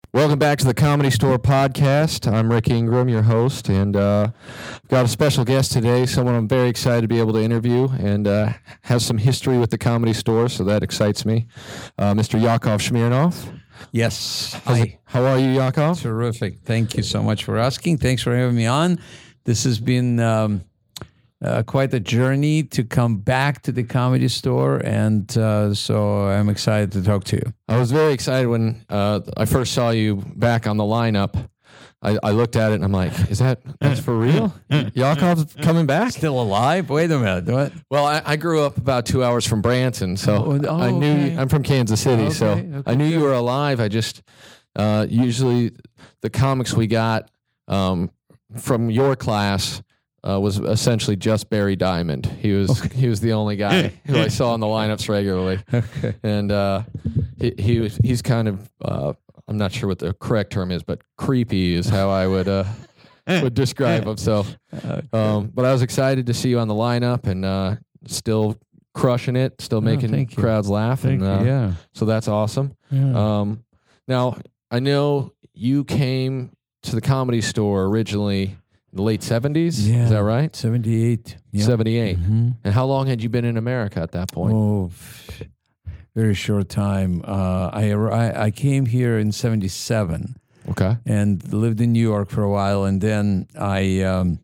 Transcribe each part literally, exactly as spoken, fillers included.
Welcome back to the Comedy Store podcast. I'm Rick Ingram, your host, and uh, I've got a special guest today, someone I'm very excited to be able to interview, and uh, has some history with the Comedy Store, so that excites me. Uh, Mister Yakov Smirnoff. Yes. Hi. How are you, Yakov? Terrific. Thank you so much for asking. Thanks for having me on. This has been um, uh, quite a journey to come back to the Comedy Store, and uh, so I'm excited to talk to you. I was very excited when uh, I first saw you back on the lineup. I, I looked at it and I'm like, is that that's for real? Yakov's coming back? Still alive? Wait a minute. What? Well, I, I grew up about two hours from Branson, so Oh, oh, I knew okay. I'm from Kansas City, Okay, so okay, I knew you good. were alive. I just uh, usually the comics we got um, from your class uh, was essentially just Barry Diamond. He was he was the only guy who I saw in the lineups regularly, Okay. and uh, he, he was he's kind of uh, I'm not sure what the correct term is, but creepy is how I would uh, would describe him. So. Um, but I was excited to see you on the lineup and uh, still crushing it, still making thank you. crowds laugh. Thank and, uh, you. Yeah. So that's awesome. yeah. Um, now, I know you came to the Comedy Store originally in the late seventies. Yeah. Is that right? seventy-eight. Yeah. seventy-eight. Mhm. And how long had you been in America at that point? Oh, f- very short time. Uh, I, ar- I I came here in seventy-seven. Okay. And lived in New York for a while, and then I um,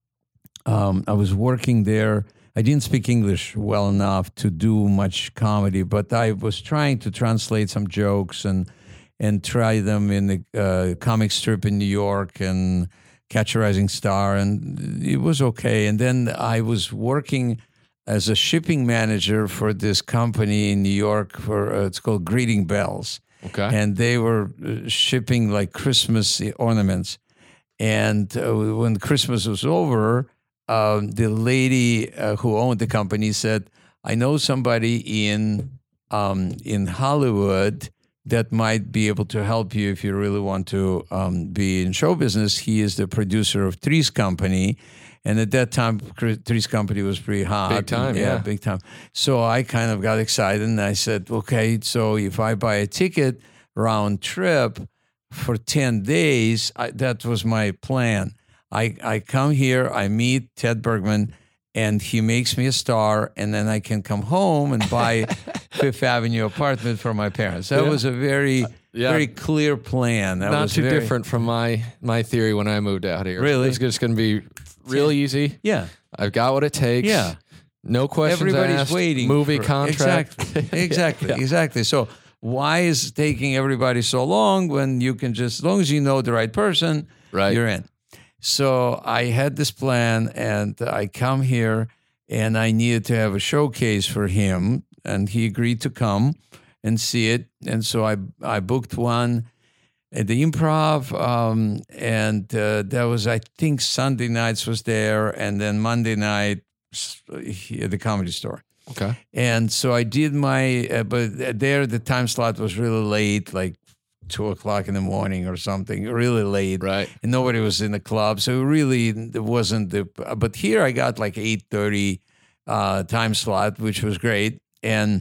um, I was working there. I didn't speak English well enough to do much comedy, but I was trying to translate some jokes and and try them in the uh, comic strip in New York and Catch a Rising Star, and it was okay. And then I was working as a shipping manager for this company in New York for uh, it's called Greeting Bells. Okay. And they were uh, shipping like Christmas ornaments. And uh, when Christmas was over, um, the lady uh, who owned the company said, "I know somebody in um, in Hollywood that might be able to help you if you really want to um, be in show business. He is the producer of Three's Company." And at that time, Three's Company was pretty hot. Big time, yeah. big time. So I kind of got excited, and I said, okay, so if I buy a ticket round trip for ten days, I, that was my plan. I, I come here, I meet Ted Bergman, and he makes me a star, and then I can come home and buy Fifth Avenue apartment for my parents. That Yeah. was a very, Yeah. very clear plan. That Not was too very, different from my my theory when I moved out here. Really? It's just going to be real easy. Yeah. I've got what it takes. Yeah. No questions Everybody's asked. waiting. Movie for- contract. Exactly. Exactly. Yeah. Exactly. So why is it taking everybody so long when you can just, as long as you know the right person, Right. you're in. So I had this plan, and I come here, and I needed to have a showcase for him, and he agreed to come and see it. And so I I booked one at the Improv, um, and uh, that was, I think, Sunday nights was there, and then Monday night s- at the Comedy Store. Okay. And so I did my, uh, but there the time slot was really late, like two o'clock in the morning or something, really late. Right. And nobody was in the club, so it really it wasn't the. But here I got like eight thirty uh, time slot, which was great, and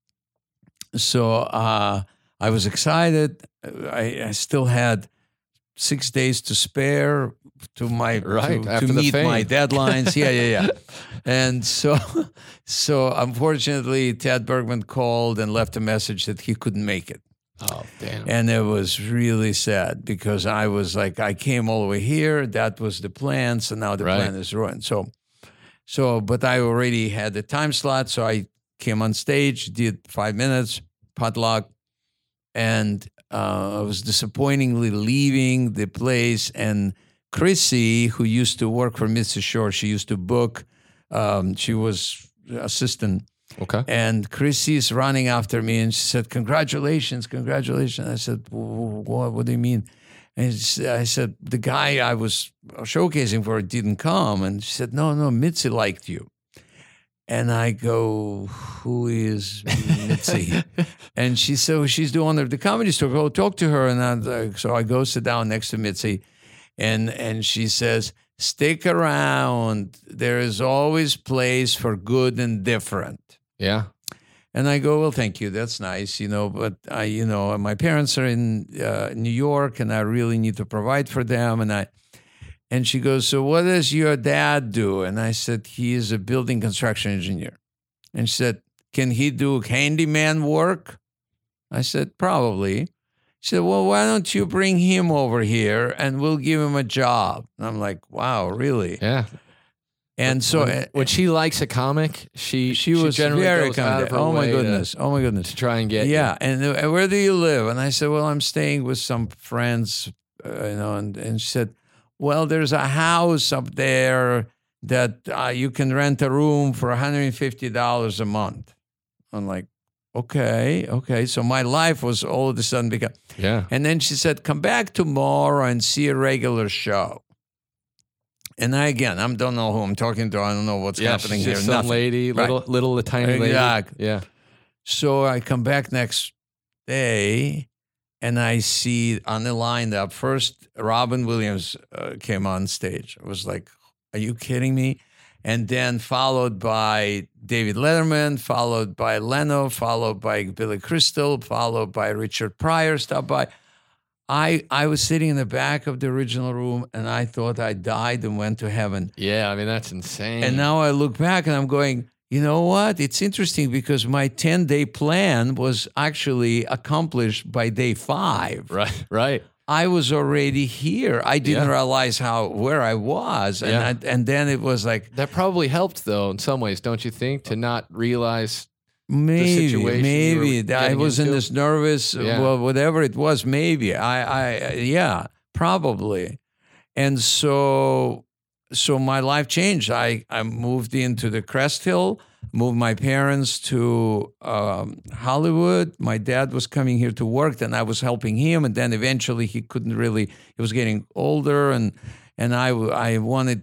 so uh, I was excited. I, I still had six days to spare to my Right, to, after to the meet fame. my deadlines. Yeah, yeah, yeah. And so, so unfortunately, Ted Bergman called and left a message that he couldn't make it. Oh, damn. And it was really sad because I was like, I came all the way here. That was the plan. So now the Right. plan is ruined. So, so, but I already had the time slot. So I came on stage, did five minutes, potluck, and uh, I was disappointingly leaving the place. And Chrissy, who used to work for Mister Shore, she used to book, um, she was assistant. Okay. And Chrissy's running after me, and she said, "Congratulations, congratulations." I said, "What? What do you mean?" And she- I said, "The guy I was showcasing for didn't come." And she said, "No, no, Mitzi liked you." And I go, "Who is Mitzi?" And she said, well, "She's the owner of the Comedy Store. Go talk to her." And I, uh, so I go sit down next to Mitzi, and and she says, "Stick around. There is always place for good and different." Yeah. And I go, well, thank you. That's nice, you know, but I, you know, my parents are in uh, New York and I really need to provide for them. And I, and she goes, so what does your dad do? And I said, he is a building construction engineer. And she said, can he do handyman work? I said, probably. She said, well, why don't you bring him over here and we'll give him a job? And I'm like, wow, really? Yeah. And so when, when she likes a comic, she she, she was generally very goes out of her oh my way goodness, to, oh my goodness, to try and get yeah. you. And uh, where do you live? And I said, well, I'm staying with some friends, uh, you know. And, and she said, well, there's a house up there that uh, you can rent a room for one hundred fifty dollars a month. I'm like, okay, okay. So my life was all of a sudden become Yeah. And then she said, come back tomorrow and see a regular show. And I, again, I don't know who I'm talking to. I don't know what's yeah, happening she's here. just some Nothing. lady, Right. little, little, tiny lady. Exactly. Yeah. So I come back next day and I see on the lineup, first Robin Williams uh, came on stage. I was like, are you kidding me? And then followed by David Letterman, followed by Leno, followed by Billy Crystal, followed by Richard Pryor, stopped by. I I was sitting in the back of the original room and I thought I died and went to heaven. Yeah, I mean, that's insane. And now I look back and I'm going, you know what? It's interesting because my ten-day plan was actually accomplished by day five. Right, right. I was already here. I didn't Yeah. realize how where I was. And, Yeah. I, and then it was like, That probably helped, though, in some ways, don't you think, to not realize maybe, situation you maybe. were I getting wasn't into? as nervous, Yeah. well, whatever it was, maybe. I, I, yeah, probably. And so, so my life changed. I, I moved into the Crest Hill, moved my parents to um, Hollywood. My dad was coming here to work, then I was helping him, and then eventually he couldn't really, he was getting older, and and I, I wanted,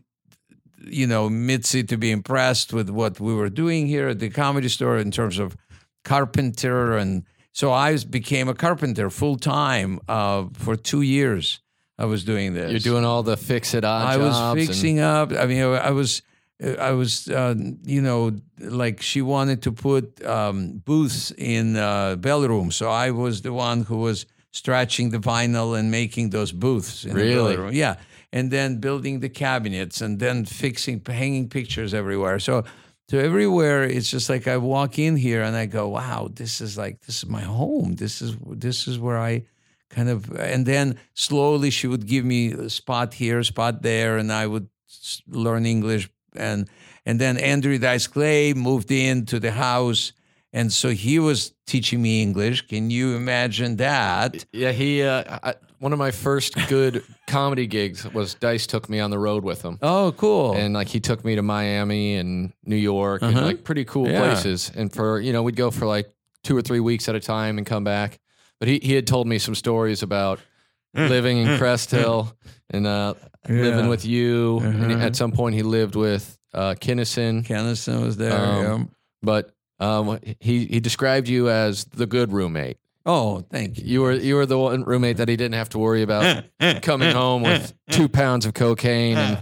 you know, Mitzi to be impressed with what we were doing here at the Comedy Store in terms of carpenter. And so I became a carpenter full time uh, for two years. I was doing this. you're doing all the fix-it-on I jobs. was fixing up. I mean, I was, I was, uh, you know, like she wanted to put um, booths in uh, bellroom, so I was the one who was stretching the vinyl and making those booths in Really? the belly room. Yeah, and then building the cabinets and then fixing, hanging pictures everywhere. So, so everywhere, it's just like I walk in here and I go, wow, this is like this is my home. This is this is where I. Kind of, and then slowly she would give me a spot here, spot there, and I would s- learn English. And and then Andrew Dice Clay moved into the house, and so he was teaching me English. Can you imagine that? Yeah, he. Uh, I, one of my first good comedy gigs was Dice took me on the road with him, Oh, cool. and like he took me to Miami and New York and Uh-huh. like pretty cool Yeah. places. And for you know, we'd go for like two or three weeks at a time and come back. But he, he had told me some stories about living in Crest Hill and uh, Yeah. living with you. And Uh-huh. at some point, he lived with uh, Kinnison. Kennison was there. Um, yeah. But um, he he described you as the good roommate. Oh, thank you. You were you were the one roommate that he didn't have to worry about coming home with two pounds of cocaine and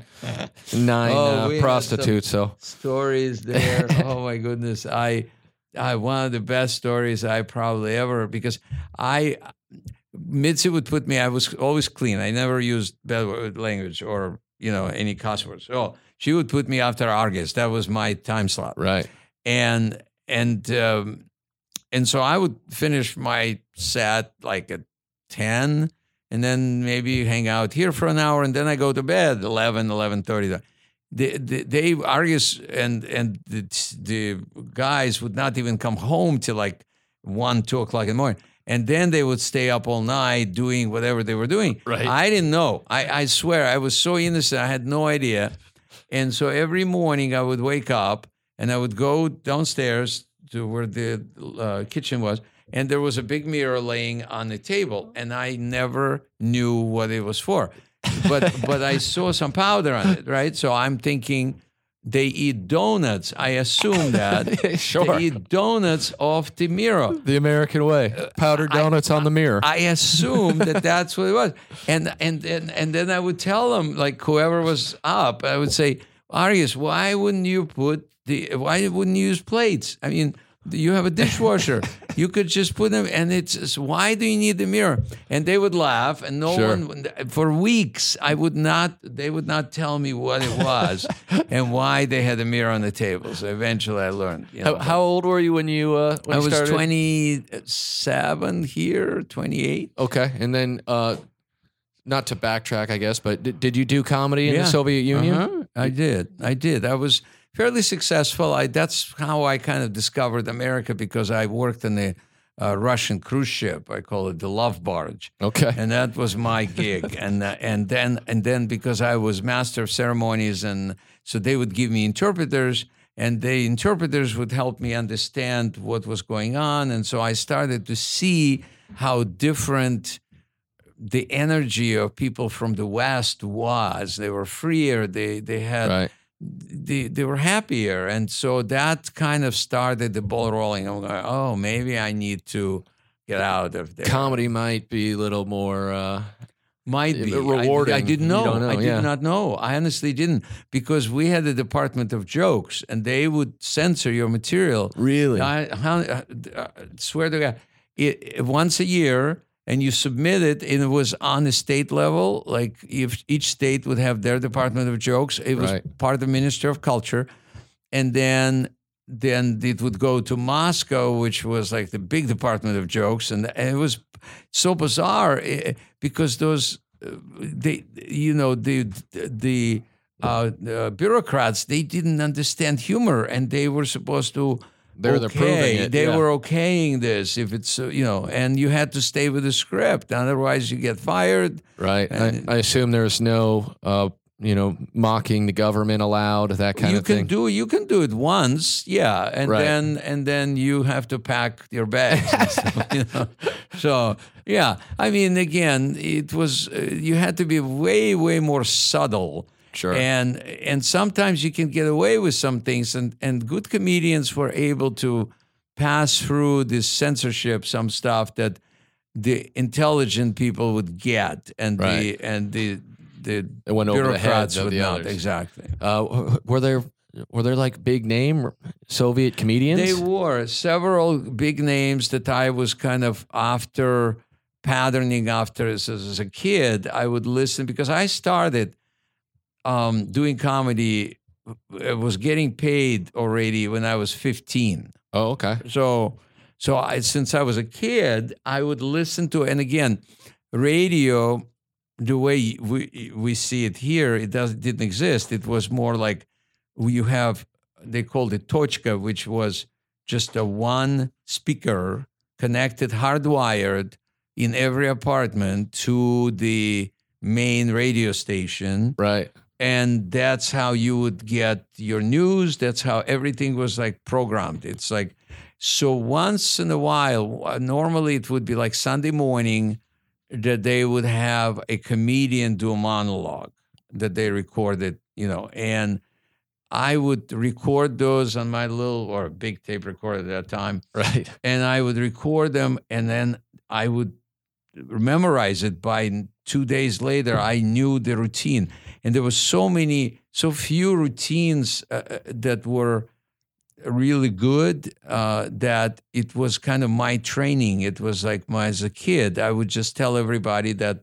nine Oh, uh, we had prostitutes. So Stories there. Oh my goodness. I I one of the best stories I probably ever, because I Mitzi would put me, I was always clean. I never used bad word language or, you know, any cuss words. So she would put me after Argus. That was my time slot. right, And and um, and so I would finish my set like at ten, and then maybe hang out here for an hour, and then I go to bed eleven, eleven thirty. They, they, they Argus and and the, the guys would not even come home till like one, two o'clock in the morning, and then they would stay up all night doing whatever they were doing. Right. I didn't know. I, I swear, I was so innocent. I had no idea. And so every morning I would wake up and I would go downstairs to where the uh, kitchen was, and there was a big mirror laying on the table, and I never knew what it was for. But but I saw some powder on it, right? So I'm thinking they eat donuts. I assume that Sure. they eat donuts off the mirror. the American way, powdered donuts on the mirror. I assumed that that's what it was, and and and and then I would tell them, like whoever was up, I would say, Arias, why wouldn't you put the? Why wouldn't you use plates? I mean, You have a dishwasher. You could just put them, and it's why do you need the mirror? And they would laugh, and no Sure. one for weeks. I would not. They would not tell me what it was and why they had a mirror on the table. So eventually, I learned. You know, How, how old were you when you uh, when I you was started? twenty-seven here, twenty-eight. Okay, and then uh, not to backtrack, I guess, but did, did you do comedy in Yeah. the Soviet Union? Uh-huh. I did. I did. I was fairly successful. I that's how I kind of discovered America, because I worked in the uh, Russian cruise ship. I call it the Love Barge, Okay. and that was my gig. and uh, and then and then because I was master of ceremonies, and so they would give me interpreters, and the interpreters would help me understand what was going on, and so I started to see how different the energy of people from the West was. They were freer. They they had. Right. They, they were happier. And so that kind of started the ball rolling. I'm going, oh, maybe I need to get out of there. Comedy might be a little more. Uh, Might be. rewarding. I, I didn't You know. don't know, I did yeah. not know. I honestly didn't. Because we had a department of jokes, and they would censor your material. really? I, how, uh, uh, swear to God, it, it- once a year, and you submit it, and it was on the state level. Like if each state would have their department of jokes, it was Right. part of the Ministry of Culture, and then then it would go to Moscow, which was like the big department of jokes, and, and it was so bizarre eh, because those uh, they you know the the uh, uh, bureaucrats, they didn't understand humor, and they were supposed to. They're- they're proving okay. it, They yeah. were okaying this if it's uh, you know, and you had to stay with the script, otherwise you get fired. Right. I, And- I assume there's no, uh, you know, mocking the government allowed, that kind you of can thing. do you can do it once, yeah, and Right. then and then you have to pack your bags. and stuff, you know? So yeah, I mean, again, it was uh, you had to be way way more subtle. Sure. And and sometimes you can get away with some things, and, and good comedians were able to pass through this censorship, some stuff that the intelligent people would get, and Right. the and the the It went over the bureaucrats heads of would the not. others. Exactly. Uh, were there were there like big name Soviet comedians? They were several big names that I was kind of after patterning after as, as a kid. I would listen because I started um, doing comedy. I was getting paid already when I was fifteen. Oh, okay. So, so I, since I was a kid, I would listen to, and again, radio, the way we we see it here, it does didn't exist. It was more like you have, they called it tochka, which was just a one speaker connected, hardwired in every apartment to the main radio station. Right. And that's how you would get your news. That's how everything was like programmed. It's like, so once in a while, normally it would be like Sunday morning that they would have a comedian do a monologue that they recorded, you know, and I would record those on my little or big tape recorder at that time. Right. And I would record them, and then I would memorize it. By two days later, I knew the routine. And there was so many, so few routines uh, that were really good uh, that it was kind of my training. It was like my, as a kid, I would just tell everybody that,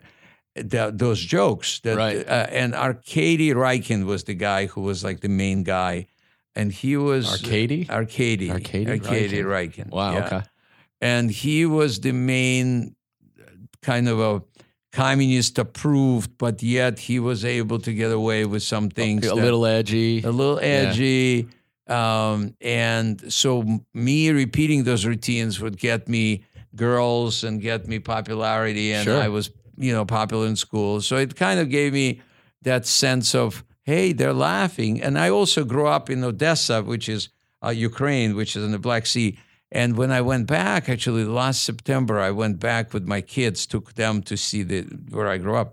that those jokes. That, Right. uh, and Arkady Reichen was the guy who was like the main guy. And he was... Arkady? Arkady. Arkady Arkady Reichen. Reichen. Wow. yeah. Okay. And he was the main kind of a communist approved, but yet he was able to get away with some things. A that- little edgy. a little edgy. Um, and so me repeating those routines would get me girls and get me popularity. And Sure. I was, you know, popular in school. So it kind of gave me that sense of, hey, they're laughing. And I also grew up in Odessa, which is uh, Ukraine, which is in the Black Sea. And when I went back, actually last September, I went back with my kids, took them to see the where I grew up.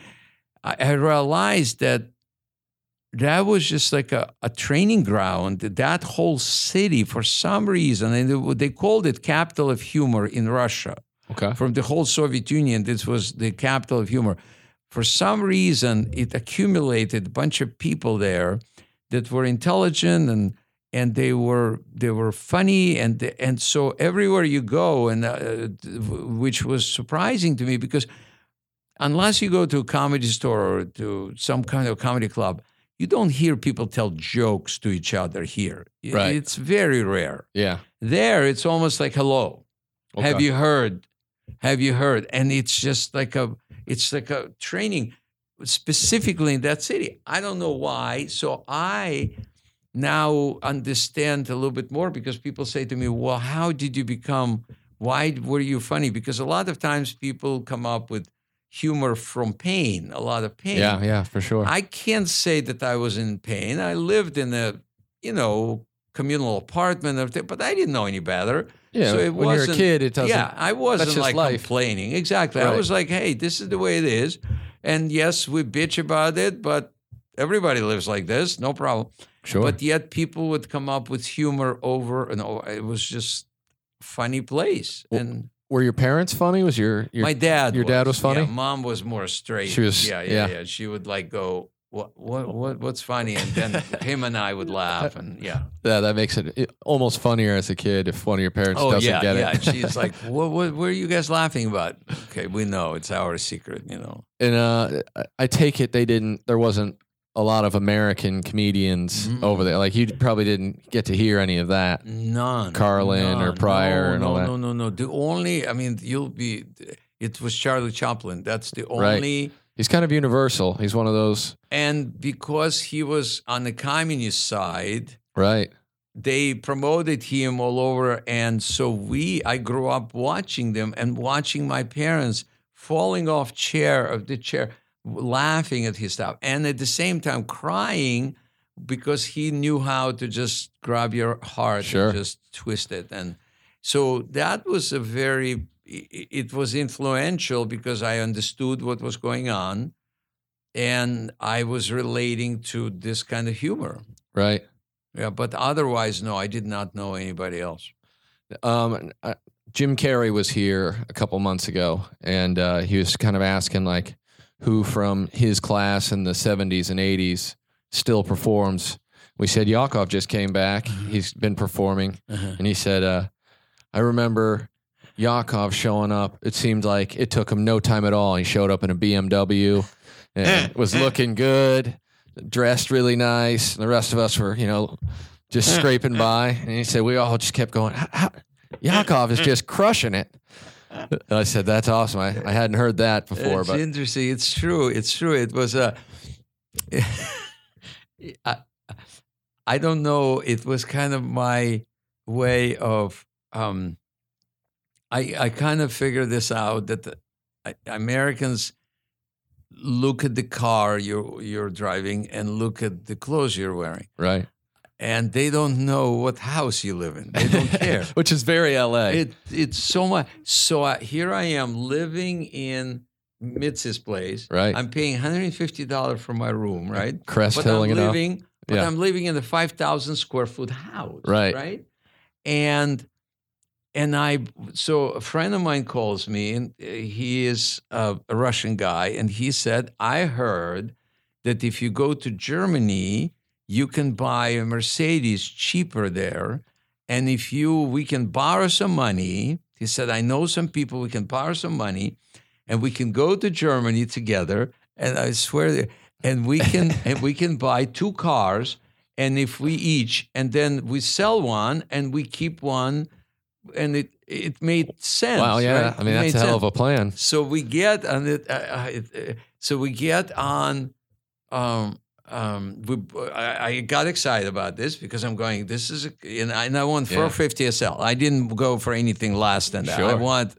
I, I realized that that was just like a, a training ground. That whole city, for some reason, and they, they called it capital of humor in Russia. Okay. From the whole Soviet Union, this was the capital of humor. For some reason, it accumulated a bunch of people there that were intelligent and and they were they were funny, and and so everywhere you go, and uh, which was surprising to me because unless you go to a comedy store or to some kind of comedy club, you don't hear people tell jokes to each other here. Right. It's very rare. Yeah. There, it's almost like hello. Okay. Have you heard? Have you heard? And it's just like a it's like a training specifically in that city. I don't know why. So I now understand a little bit more because people say to me, well, how did you become, why were you funny? Because a lot of times people come up with humor from pain, a lot of pain. Yeah, yeah, for sure. I can't say that I was in pain. I lived in a, you know, communal apartment, but I didn't know any better. Yeah, so it when you're a wasn't- kid, it doesn't. Yeah, I wasn't just like life. complaining. Exactly. I Right. was like, hey, this is the way it is. And yes, we bitch about it, but everybody lives like this, no problem. Sure. But yet people would come up with humor over and over. It was just a funny place. Well, and Were your parents funny? Was your, your my dad your dad was funny? Yeah, mom was more straight. She was- yeah, yeah, yeah. yeah. She would like go, what, what, what, what's funny? And then him and I would laugh, and yeah. Yeah, that makes it it almost funnier as a kid if one of your parents Oh doesn't yeah, get yeah. it. She's like, what, what, what are you guys laughing about? Okay, we know it's our secret, you know. And uh, I- I take it they didn't. There wasn't a lot of American comedians Mm-mm. over there. Like you probably didn't get to hear any of that. None. Carlin or none. Pryor no, and no, all that. No, no, no. The only, I mean, you'll be. It was Charlie Chaplin. That's the Right. only. He's kind of universal. He's one of those. And because he was on the communist side, Right. they promoted him all over, and so we. I grew up watching them and watching my parents falling off chair of the chair, laughing at his stuff, and at the same time crying because he knew how to just grab your heart Sure. and just twist it. And so that was a very. It was influential because I understood what was going on, and I was relating to this kind of humor. Right. Yeah, but otherwise, no, I did not know anybody else. Um, uh, Jim Carrey was here a couple months ago, and uh, he was kind of asking like who from his class in the seventies and eighties still performs. We said Yakov just came back. He's been performing, Uh-huh. and he said, uh, "I remember Yakov showing up. It seemed like it took him no time at all. He showed up in a B M W and was looking good, dressed really nice. And the rest of us were, you know, just scraping by. And he said, we all just kept going, how, how, Yakov is just crushing it. And I said, that's awesome. I, I hadn't heard that before. It's but interesting. It's true. It's true. It was a. I, I don't know. It was kind of my way of. Um, I I kind of figured this out that the, I- Americans look at the car you're you're driving and look at the clothes you're wearing, right. and they don't know what house you live in. They don't care. Which is very L A. It it's so much. So I, here I am living in Mitz's place. Right. I'm paying one hundred fifty dollars for my room. Right. Crest but hilling I'm it up. living. But Yeah. I'm living in a five thousand square foot house. Right. Right. And and I so a friend of mine calls me, and uh, he is a, a Russian guy, and he said, I heard that if you go to Germany, you can buy a Mercedes cheaper there. And if you, we can borrow some money. He said, I know some people, we can borrow some money and we can go to Germany together. And I swear, that- and we can, and we can buy two cars. And if we each, and then we sell one and we keep one, and it, it made sense. Wow. Yeah. right? I mean, It that's made a hell sense. of a plan. So we get on it. Uh, uh, it, uh, so we get on. Um, um, we, I, I got excited about this because I'm going. This is a, and I, and I want Yeah. four fifty S L. I didn't go for anything less than that. I Sure. want.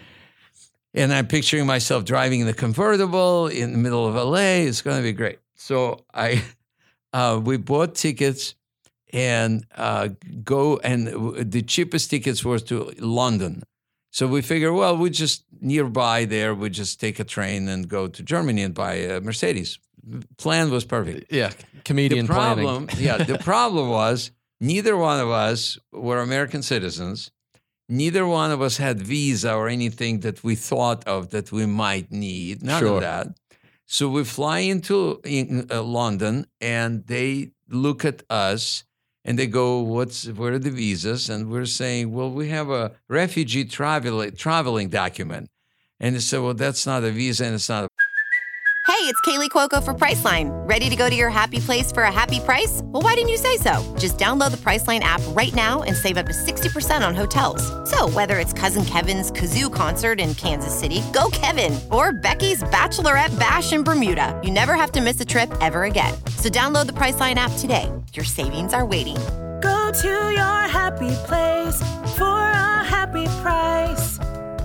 And I'm picturing myself driving in the convertible in the middle of L A. It's going to be great. So I, uh, we bought tickets and uh, go, and the cheapest tickets were to London. So we figure, well, we just nearby there, we just take a train and go to Germany and buy a Mercedes. Plan was perfect. Yeah. Comedian The problem, planning. yeah, the problem was neither one of us were American citizens. Neither one of us had visa or anything that we thought of that we might need. None Sure. of that. So we fly into in, uh, London, and they look at us, And they go, "What's where are the visas?" And we're saying, "Well, we have a refugee travel traveling document." And they said, "Well, that's not a visa, and it's not a." Hey, it's Kaylee Cuoco for Priceline. Ready to go to your happy place for a happy price? Well, why didn't you say so? Just download the Priceline app right now and save up to sixty percent on hotels. So whether it's Cousin Kevin's Kazoo Concert in Kansas City, go Kevin, or Becky's Bachelorette Bash in Bermuda, you never have to miss a trip ever again. So download the Priceline app today. Your savings are waiting. Go to your happy place for a happy price.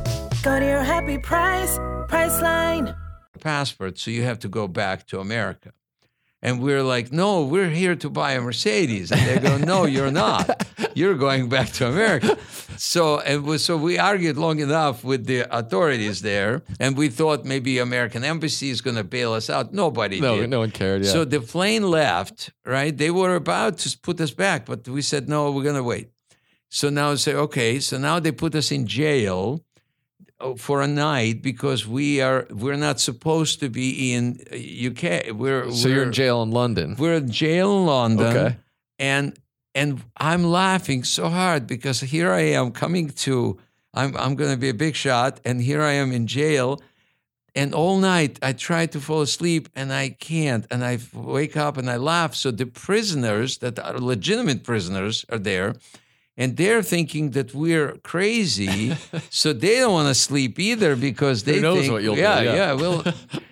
Go to your happy price, Priceline. Passport, so you have to go back to America. And we're like, "No, we're here to buy a Mercedes." And they go, "No, you're not. You're going back to America." So it was, so we argued long enough with the authorities there, and we thought maybe American embassy is going to bail us out. Nobody No, did. no one cared. Yeah. So the plane left, right? They were about to put us back, but we said, "No, we're going to wait." So now say, okay, so now they put us in jail for a night because we are we're not supposed to be in U K. We're so we're, you're in jail in London. We're in jail in London. Okay. And and I'm laughing so hard because here I am coming to I'm I'm going to be a big shot, and here I am in jail. And all night I try to fall asleep and I can't, and I wake up and I laugh. So the prisoners that are legitimate prisoners are there. And they're thinking that we're crazy, so they don't want to sleep either because they Who knows think, what you'll yeah, do. Yeah, yeah. Well,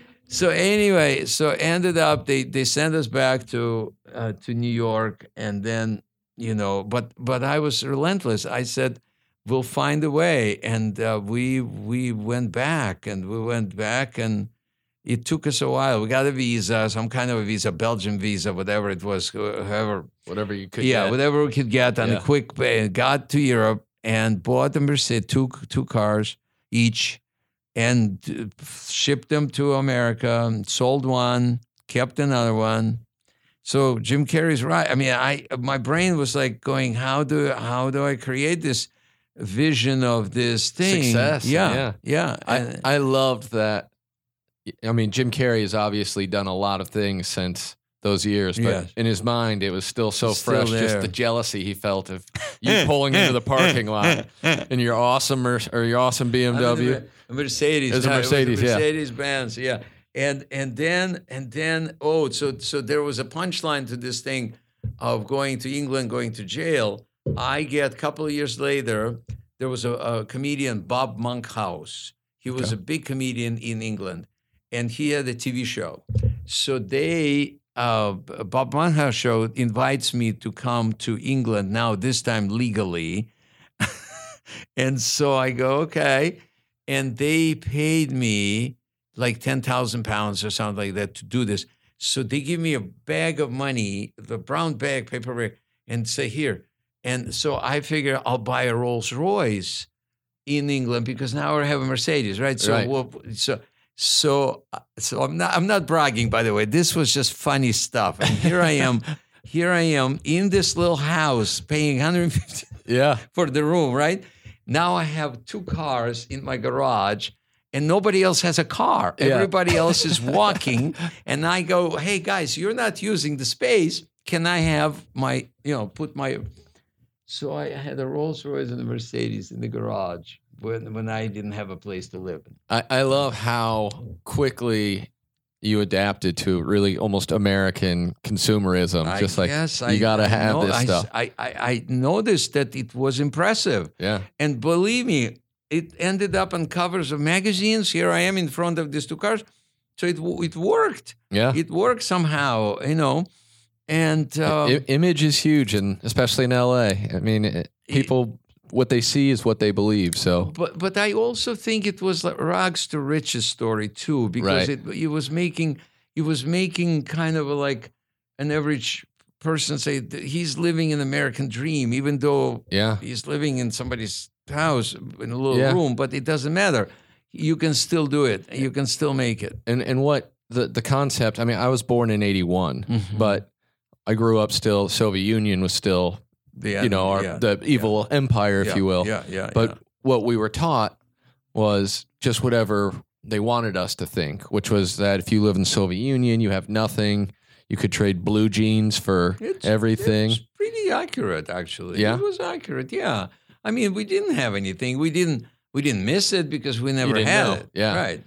so anyway, so ended up they they sent us back to uh, to New York, and then you know, but but I was relentless. I said, "We'll find a way," and uh, we we went back, and we went back, and it took us a while. We got a visa, some kind of a visa, Belgian visa, whatever it was, however. Whatever you could Yeah, get. whatever we could get on Yeah. a quick pay. Got to Europe and bought a Mercedes, two, two cars each, and uh, shipped them to America, sold one, kept another one. So Jim Carrey's right. I mean, I my brain was like going, how do how do I create this vision of this thing? Success, Yeah, yeah. yeah. I, And- I loved that. I mean, Jim Carrey has obviously done a lot of things since those years, but Yes. in his mind, it was still so Still fresh. there. Just the jealousy he felt of you pulling into the parking lot in your awesome Mer- or your awesome B M W. A Mercedes. It was a no, Mercedes, yeah. Mercedes Benz, yeah. And and then and then oh, so so there was a punchline to this thing of going to England, going to jail. I get a couple of years later, there was a, a comedian, Bob Monkhouse. He was Okay. a big comedian in England, and he had a T V show. So they. Uh, Bob Monkhouse show invites me to come to England now, this time legally. And so I go, okay. And they paid me like ten thousand pounds or something like that to do this. So they give me a bag of money, the brown bag, paper bag, and say, here. And so I figure I'll buy a Rolls Royce in England because now I have a Mercedes, right? So, Right. We'll, so, so, so I'm not, I'm not bragging, by the way. This was just funny stuff. And here I am, here I am in this little house paying one hundred fifty Yeah. for the room, right? Now I have two cars in my garage, and nobody else has a car. Yeah. Everybody else is walking. And I go, hey, guys, you're not using the space. Can I have my, you know, put my... So I had a Rolls Royce and a Mercedes in the garage when, when I didn't have a place to live. I, I love how quickly you adapted to really almost American consumerism. I Just like guess you I- got to I have know- this I, stuff. I, I, I noticed that it was impressive. Yeah. And believe me, it ended up on covers of magazines. Here I am in front of these two cars. So it it worked. Yeah. It worked somehow, you know. And uh, I- image is huge, and especially in L A. I mean, it, people, what they see is what they believe. So, but but I also think it was like rags to riches story too, because Right. it it was making it was making kind of a, like an average person say that he's living an American dream, even though yeah. he's living in somebody's house in a little Yeah. room. But it doesn't matter. You can still do it. You can still make it. And and what the the concept? I mean, I was born in eighty-one, Mhm. but I grew up still. Soviet Union was still, The you know, our, yeah, the evil empire, if yeah, you will. Yeah, yeah. But yeah. what we were taught was just whatever they wanted us to think, which was that if you live in the Soviet Union, you have nothing. You could trade blue jeans for It's- everything. It's pretty pretty accurate, actually. Yeah? It was accurate, yeah. I mean, we didn't have anything. We didn't we didn't miss it because we never didn't had know. it. Yeah. Right.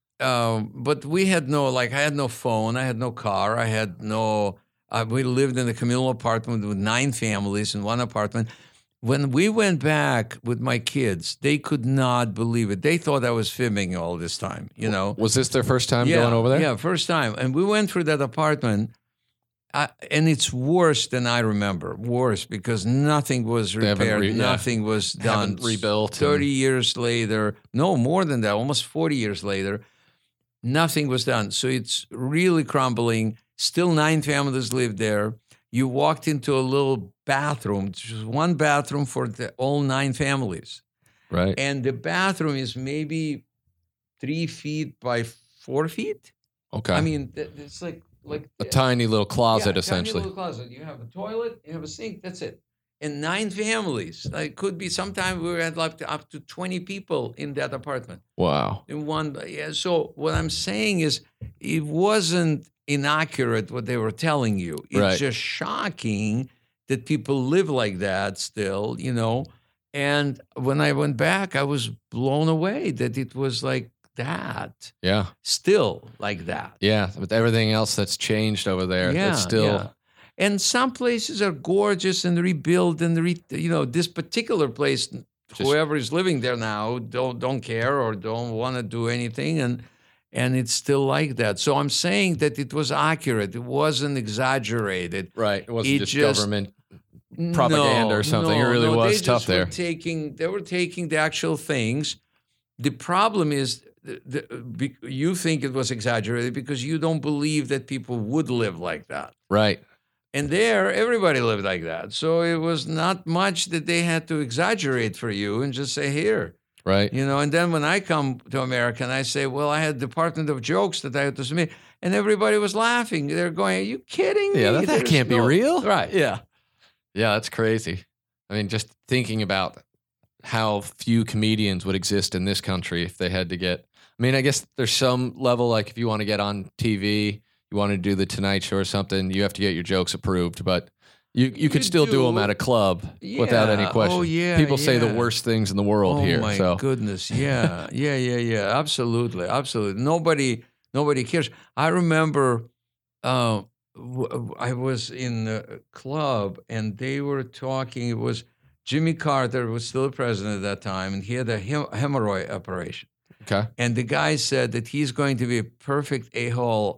Um, but we had no, like, I had no phone. I had no car. I had no, uh, we lived in a communal apartment with nine families in one apartment. When we went back with my kids, they could not believe it. They thought I was fibbing all this time, you know. Was this their first time yeah, going over there? Yeah, first time. And we went through that apartment, uh, and it's worse than I remember. Worse, because nothing was They haven't repaired. re- yeah. Nothing was done. Haven't rebuilt. thirty and- years later, no, more than that, almost forty years later, nothing was done. So it's really crumbling. Still nine families live there. You walked into a little bathroom, just one bathroom for the, all nine families. Right. And the bathroom is maybe three feet by four feet. Okay. I mean, th- it's like like a tiny little closet, yeah, essentially. Tiny little closet. You have a toilet, you have a sink. That's it. And nine families. It could be. Sometimes we had like up to twenty people in that apartment. Wow. In one. Yeah. So what I'm saying is, it wasn't inaccurate what they were telling you. It's Right. just shocking that people live like that still. You know. And when I went back, I was blown away that it was like that. Yeah. Still like that. Yeah. With everything else that's changed over there, it's still. yeah. And some places are gorgeous and rebuilt, and re, you know, this particular place, whoever is living there now don't don't care or don't want to do anything, and and it's still like that. So I'm saying that it was accurate. It wasn't exaggerated. Right. It wasn't It just, just- government propaganda No, or something. no, it really no, was they tough just there. Were taking, they were taking the actual things. The problem is, the, the, be, you think it was exaggerated because you don't believe that people would live like that. Right. And there, everybody lived like that. So it was not much that they had to exaggerate for you and just say, here. Right. You know, and then when I come to America and I say, well, I had Department of Jokes that I had to submit, and everybody was laughing. They're going, are you kidding me? Yeah, that, that There's can't be no-" real. Right. Yeah. Yeah, that's crazy. I mean, just thinking about how few comedians would exist in this country if they had to get. I mean, I guess there's some level, like if you want to get on T V, you want to do the Tonight Show or something, you have to get your jokes approved. But you, you could You still do. do. them at a club without any Yeah. question. Oh, yeah, People say the yeah. worst things in the world oh here. my so goodness. Yeah. yeah, yeah, yeah. Absolutely. Absolutely. Nobody nobody cares. I remember uh, w- I was in a club and they were talking. It was Jimmy Carter was still president at that time, and he had a hem- hemorrhoid operation. okay. And the guy said that he's going to be a perfect a-hole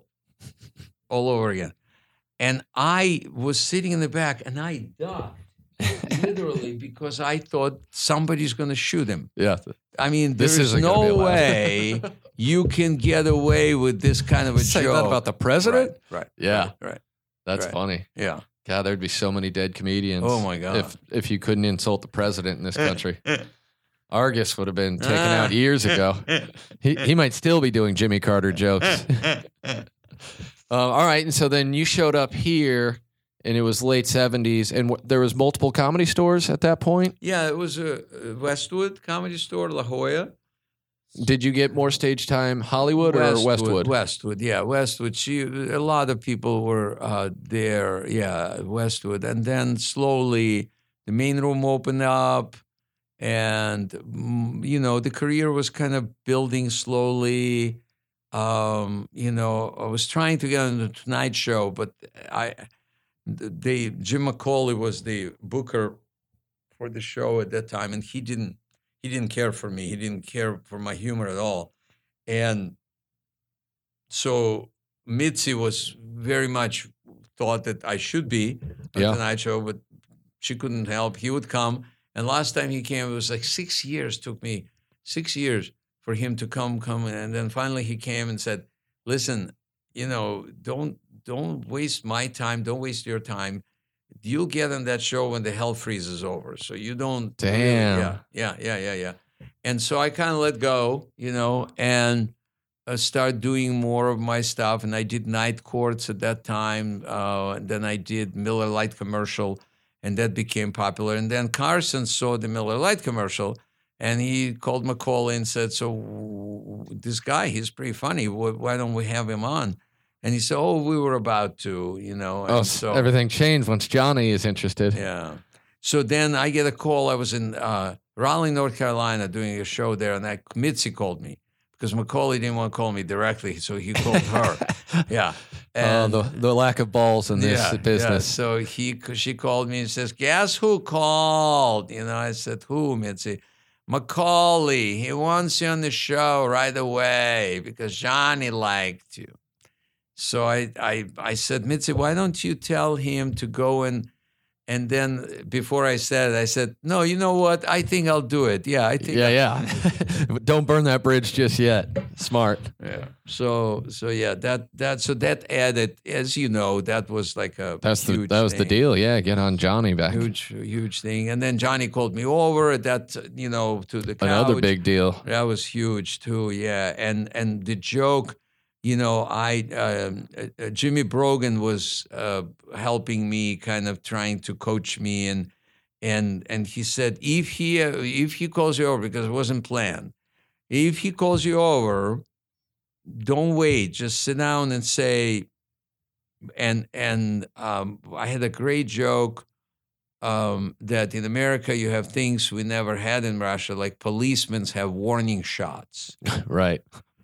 all over again. And I was sitting in the back and I ducked, literally, because I thought somebody's going to shoot him. Yeah. I mean, This there's isn't gonna be no allowed. way you can get away with this kind of a Say joke. that about the president? Right, right. Yeah. Right. right. That's Right. funny. Yeah. God, there'd be so many dead comedians. Oh, my God. If if you couldn't insult the president in this country. Argus would have been taken out years ago. He he might still be doing Jimmy Carter jokes. um, all right, and so then you showed up here, and it was late seventies, and w- there was multiple comedy stores at that point. Yeah, it was a a Westwood Comedy Store, La Jolla. Did you get more stage time, Hollywood or Westwood? Westwood, yeah, Westwood. She, a lot of people were uh, there, yeah, Westwood. And then slowly the main room opened up and, mm, you know, the career was kind of building slowly. Um, you know, I was trying to get on the Tonight Show, but I, they, Jim McCauley was the booker for the show at that time, and he didn't, He didn't care for me. He didn't care for my humor at all. And so Mitzi was very much thought that I should be on Yeah. the Tonight Show, but she couldn't help. He would come. And last time he came, it was like six years, took me six years for him to come, come. And then finally he came and said, listen, you know, don't don't waste my time. Don't waste your time. You'll get on that show when the hell freezes over. So you don't. Damn. Really, yeah, yeah, yeah, yeah, yeah. And so I kind of let go, you know, and uh, start doing more of my stuff. And I did Night Courts at that time. Uh, and then I did Miller Lite commercial, and that became popular. And then Carson saw the Miller Lite commercial, and he called McCauley and said, so this guy, he's pretty funny. Why don't we have him on? And he said, oh, we were about to, you know. Oh, And so everything changed once Johnny is interested. Yeah. So then I get a call. I was in uh, Raleigh, North Carolina, doing a show there, and that Mitzi called me because Macaulay didn't want to call me directly, so he called her. Yeah. And, uh, the the lack of balls in this yeah, business. Yeah. So he she called me and says, "Guess who called?" You know, I said, "Who, Mitzi?" Macaulay. He wants you on the show right away because Johnny liked you. So I I I said, Mitzi, why don't you tell him to go and and then before I said it, I said, no, you know what? I think I'll do it. Yeah, I think. Yeah, yeah. Don't burn that bridge just yet. Smart. Yeah. So so yeah, that that so that added, as you know, that was like a That's huge the that was thing. the deal. Yeah, get on Johnny back. Huge huge thing. And then Johnny called me over. That you know to the couch. Another big deal. That was huge too. Yeah, and and the joke. You know, I um, uh, Jimmy Brogan was uh, helping me, kind of trying to coach me, and and and he said if he uh, if he calls you over, because it wasn't planned, if he calls you over, don't wait, just sit down and say. And and um, I had a great joke um, that in America you have things we never had in Russia, like policemen have warning shots. Right.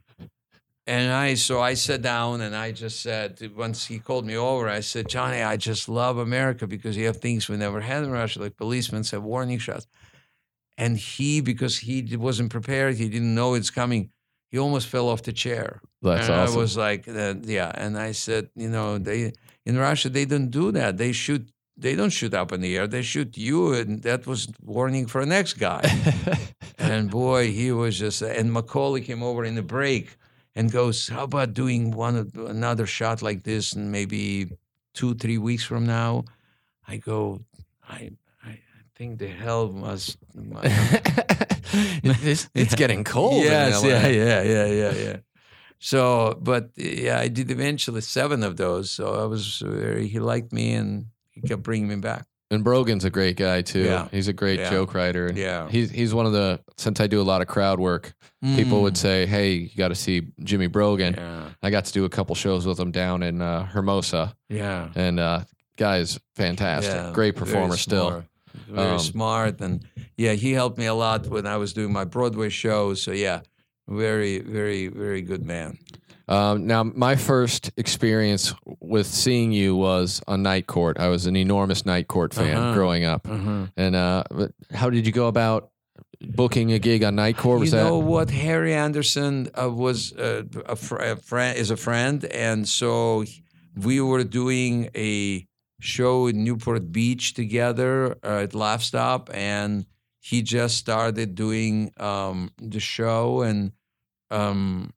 And I, so I sat down and I just said, once he called me over, I said, Johnny, I just love America because you have things we never had in Russia, like policemen have warning shots. And he, because he wasn't prepared, he didn't know it's coming, he almost fell off the chair. That's and awesome. I was like, uh, yeah. And I said, you know, they in Russia, they don't do that. They shoot, they don't shoot up in the air. They shoot you. And that was warning for the next guy. And boy, he was just, and Macaulay came over in the break and goes, how about doing one another shot like this and maybe two, three weeks from now? I go, I I think the hell must. it's it's getting cold. Yes, in L A. yeah, yeah, yeah, yeah, yeah. So, but yeah, I did eventually seven of those. So I was very, he liked me and he kept bringing me back. And Brogan's a great guy too. Yeah. He's a great Yeah. joke writer. And Yeah. He's he's one of the, since I do a lot of crowd work, people would say, hey, you got to see Jimmy Brogan. Yeah, I got to do a couple shows with him down in uh, Hermosa. yeah. And uh, guy is fantastic. Yeah, Great performer very still. smart. Very Um, smart. And yeah, he helped me a lot when I was doing my Broadway shows. So yeah, very, very, very good man. Um, now, my first experience with seeing you was on Night Court. I was an enormous Night Court fan Uh-huh. growing up. Uh-huh. And uh, but how did you go about booking a gig on Night Court? Was you that know what? Harry Anderson uh, was uh, a, fr- a friend, is a friend, and so we were doing a show in Newport Beach together uh, at Laugh Stop, and he just started doing um, the show, and um,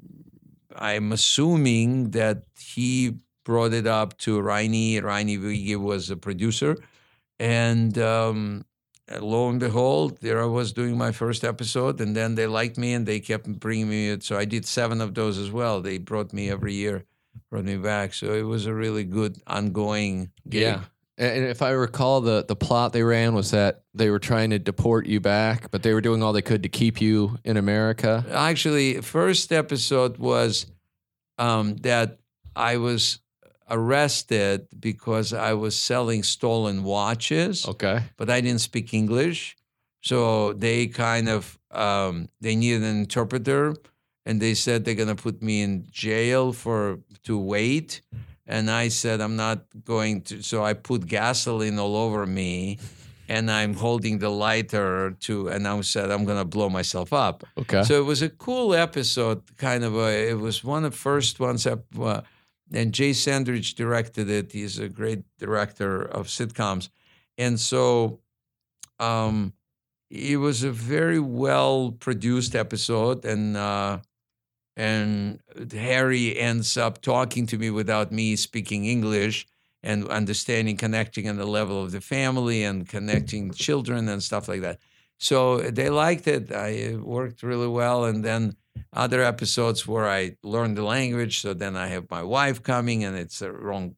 I'm assuming that he brought it up to Rainey. Rainey Wiggy was a producer, and. Um, And lo and behold, there I was doing my first episode, and then they liked me, and they kept bringing me it. So I did seven of those as well. They brought me every year, brought me back. So it was a really good ongoing gig. Yeah. And if I recall, the, the plot they ran was that they were trying to deport you back, but they were doing all they could to keep you in America. Actually, first episode was um, that I was arrested because I was selling stolen watches. Okay. But I didn't speak English. So they kind of, um, they needed an interpreter, and they said they're going to put me in jail for, to wait. And I said, I'm not going to, so I put gasoline all over me, and I'm holding the lighter to, and I said, I'm going to blow myself up. Okay. So it was a cool episode, kind of a, it was one of the first ones up, uh, and Jay Sandridge directed it. He's a great director of sitcoms. And so um, it was a very well-produced episode, and uh, and Harry ends up talking to me without me speaking English and understanding, connecting on the level of the family and connecting children and stuff like that. So they liked it. I, it worked really well. And then other episodes where I learned the language. So then I have my wife coming, and it's a wrong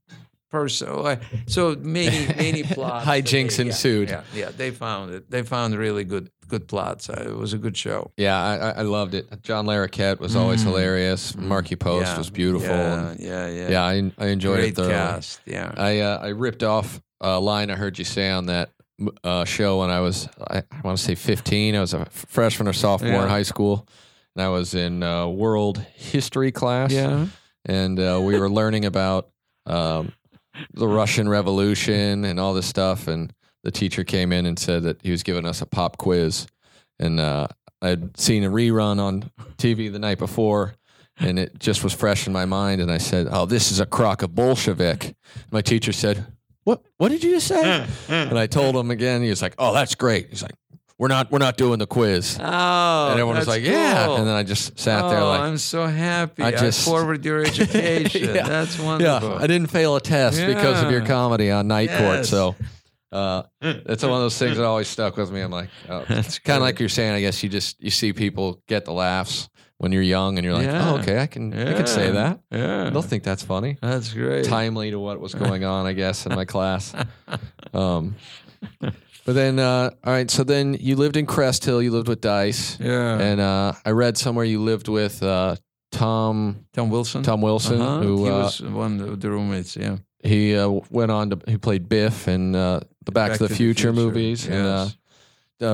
person. So many, many plots. Hijinks they, ensued. Yeah, yeah, yeah, they found it. They found really good, good plots. It was a good show. Yeah, I, I loved it. John Larroquette was always Mm. hilarious. Marky Post Yeah, was beautiful. Yeah, and yeah, yeah. yeah, I, I enjoyed Great it thoroughly. cast. Yeah. I uh, I ripped off a line I heard you say on that uh, show when I was I, I want to say fifteen. I was a freshman or sophomore Yeah. in high school, and I was in uh, world history class. Yeah. and uh, we were learning about um, the Russian Revolution and all this stuff. And the teacher came in and said that he was giving us a pop quiz. And uh, I'd seen a rerun on T V the night before, and it just was fresh in my mind. And I said, "Oh, this is a crock of Bolshevik." My teacher said, "What? What did you just say?" And I told him again. He was like, "Oh, that's great." He's like, "We're not, we're not doing the quiz." Oh, and everyone was that's like, "Yeah." cool. And then I just sat oh, there like, I'm so happy. I I just- forward your education. Yeah. That's "Yeah, wonderful. I didn't fail a test because of your Yeah. comedy on Night Court." Yes. So uh, it's one of those things that always stuck with me. I'm like, oh, That's kind of good. like you're saying. I guess you just you see people get the laughs when you're young, and you're like, Yeah. "Oh, okay, I can, I can say Yeah. that." Yeah. They'll think that's funny. That's great. Timely to what was going on, I guess, in my class. Um, but then, uh, all right, so then you lived in Crest Hill. You lived with Dice, Yeah. and uh, I read somewhere you lived with uh, Tom Tom Wilson. Tom Wilson, Uh-huh. who he uh, was one of the roommates. Yeah. he uh, went on to he played Biff in uh, the Back, to the Future, movies, and uh, Yes. uh,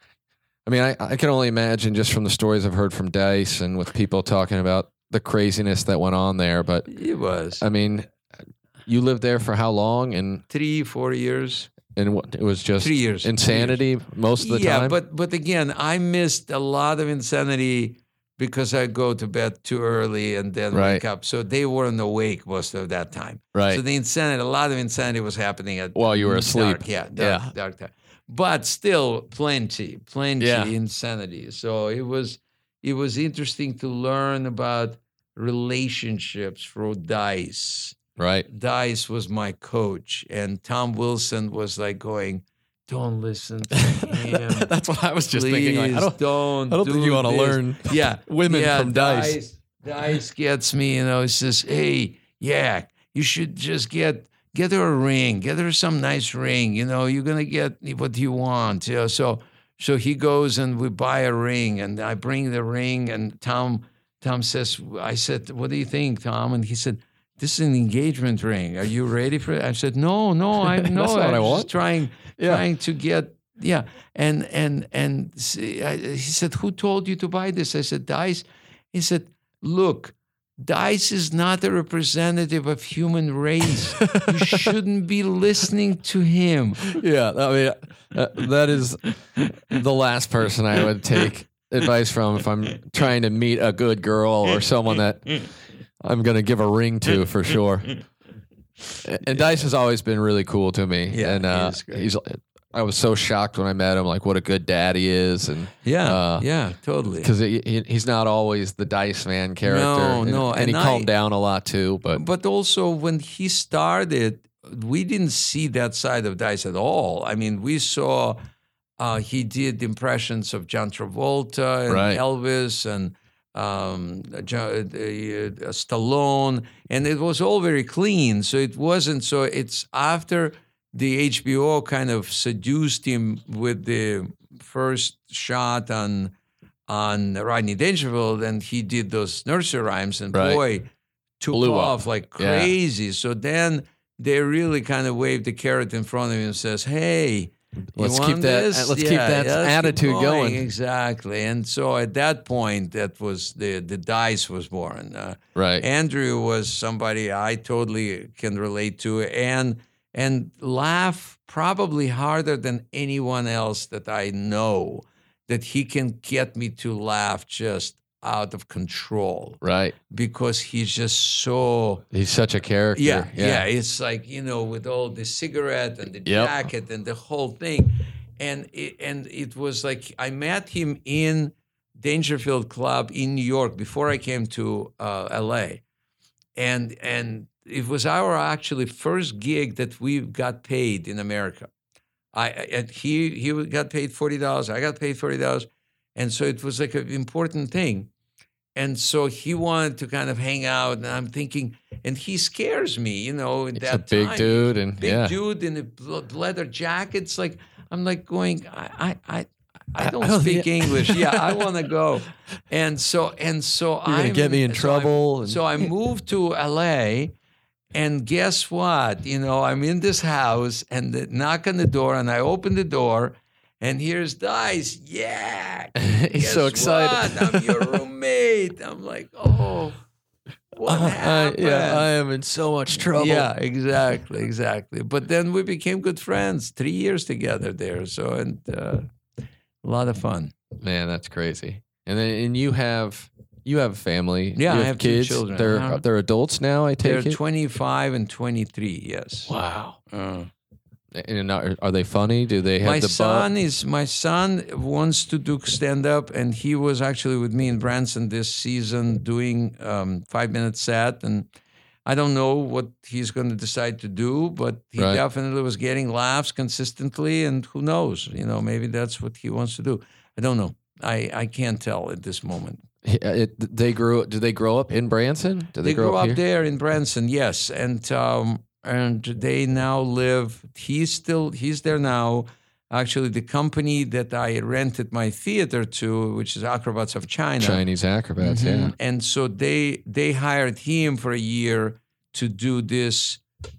I mean, I, I can only imagine just from the stories I've heard from Dice and with people talking about the craziness that went on there. But It was I mean, you lived there for how long? And three, four years. and what, it was just Three years. insanity most of the yeah, time. but but again, I missed a lot of insanity because I go to bed too early and then Right. wake up. So they weren't awake most of that time. Right. So the insanity, a lot of insanity was happening at While you were asleep. Dark, yeah, dark, Yeah. dark time. But still, plenty, plenty Yeah. insanity. So it was it was interesting to learn about relationships through Dice. right. Dice was my coach, and Tom Wilson was like going, "Don't listen to him. That's what I was just Please thinking. Like, I don't, don't. I don't do think you want to this." learn Yeah, women yeah, from Dice. Dice gets me. You know, he says, "Hey, yeah, you should just get get her a ring. Get her some nice ring. You know, you're gonna get what you want." You know, so so he goes and we buy a ring, and I bring the ring, and Tom Tom says, "I said, what do you think, Tom?" And he said, "This is an engagement ring. Are you ready for it?" I said, "No, no, I no. That's not what I I'm want." just trying Yeah. trying to get." Yeah, and and and see, I, he said, "Who told you to buy this?" I said, "Dice." He said, "Look, Dice is not a representative of human race. You shouldn't be listening to him." Yeah, I mean, uh, that is the last person I would take advice from if I'm trying to meet a good girl or someone that I'm going to give a ring to for sure. And Dice has always been really cool to me. Yeah, and he uh, is great. he's. I was so shocked when I met him, like what a good dad he is, and Yeah, Uh, yeah, totally. because he, he, he's not always the Dice Man character. No, and, no, and, he and I- calmed down a lot too. But But also, when he started, we didn't see that side of Dice at all. I mean, we saw uh, he did impressions of John Travolta and Right. Elvis and um, Jo- uh, uh, Stallone, and it was all very clean. So it wasn't. So it's after the H B O kind of seduced him with the first shot on on Rodney Dangerfield, and he did those nursery rhymes, and Right. boy, took Blew up. off like Yeah. crazy. So then they really kind of waved the carrot in front of him and says, "Hey, you Let's keep want that- this? let's keep that let's keep attitude going." Exactly. And so at that point, that was the the Dice was born. Uh, right, Andrew was somebody I totally can relate to, and and laugh probably harder than anyone else that I know. That he can get me to laugh just out of control right. because he's just so. He's such a character. Yeah, yeah, It's like, you know, with all the cigarette and the Yep. jacket and the whole thing, and it, and it was like I met him in Dangerfield Club in New York before I came to uh, L A, and and it was our actually first gig that we got paid in America. I and he he got paid forty dollars. I got paid forty dollars, and so it was like an important thing. And so he wanted to kind of hang out, and I'm thinking, and he scares me, you know. In He's that a big time. dude, and big yeah. dude in a bl- leather jacket. It's like I'm like going, I, I, I, I don't I don't speak think- English. Yeah, I want to go, and so and so You're gonna I'm- get me in so trouble I'm- and- So I moved to L A. And guess what? You know, I'm in this house and the, knock on the door, and I open the door, and here's Dice. Yeah. He's so Guess excited. what? I'm your roommate. I'm like, oh, what Uh, I- happened? yeah, I am in so much trouble. Yeah, exactly, exactly. But then we became good friends. Three years together there. So, and uh, a lot of fun. Man, that's crazy. And then and you have you have a family. Yeah, you I have two kids. children. They're Uh-huh. they're adults now. I They're take it. twenty-five and twenty-three. Yes. Wow. Uh, And are, are they funny? Do they have my the son butt? is my son wants to do stand up, and he was actually with me in Branson this season doing um, five minute set, and I don't know what he's going to decide to do, but he Right. definitely was getting laughs consistently, and who knows? You know, maybe that's what he wants to do. I don't know. I, I can't tell at this moment. It, they grew. Did they grow up in Branson? Did they, They grow grew up here? there in Branson, yes, and um, and they now live. He's still he's there now. Actually, the company that I rented my theater to, which is Acrobats of China, Chinese acrobats. Mhm. Yeah. and so they they hired him for a year to do this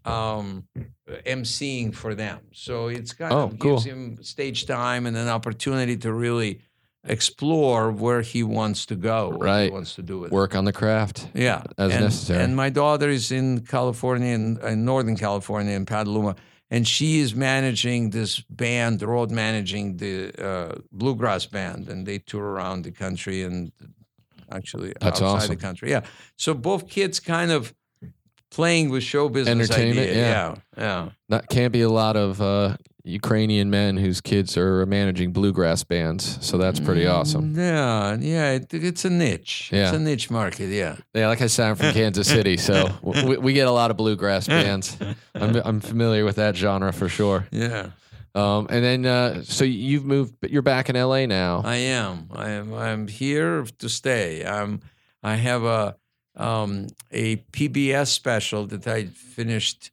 um, emceeing for them. So it's kind Oh, of cool. gives him stage time and an opportunity to really explore where he wants to go, what he Right. wants to do with it. Work on the craft. Yeah, as and, necessary. And my daughter is in California, in, in Northern California, in Petaluma, and she is managing this band, road managing the uh, bluegrass band, and they tour around the country and actually That's outside awesome. the country. Yeah, so both kids kind of playing with show business Entertainment, idea. yeah. yeah, yeah. That can't be a lot of uh, Ukrainian men whose kids are managing bluegrass bands. So that's pretty awesome. Yeah, yeah, it, it's a niche. Yeah. It's a niche market. Yeah. Yeah, like I said, I'm from Kansas City, so we, we get a lot of bluegrass bands. I'm, I'm familiar with that genre for sure. Yeah. Um, and then, uh, so you've moved, but you're back in L A now. I am. I am. I'm here to stay. I'm. I have a um, a P B S special that I finished,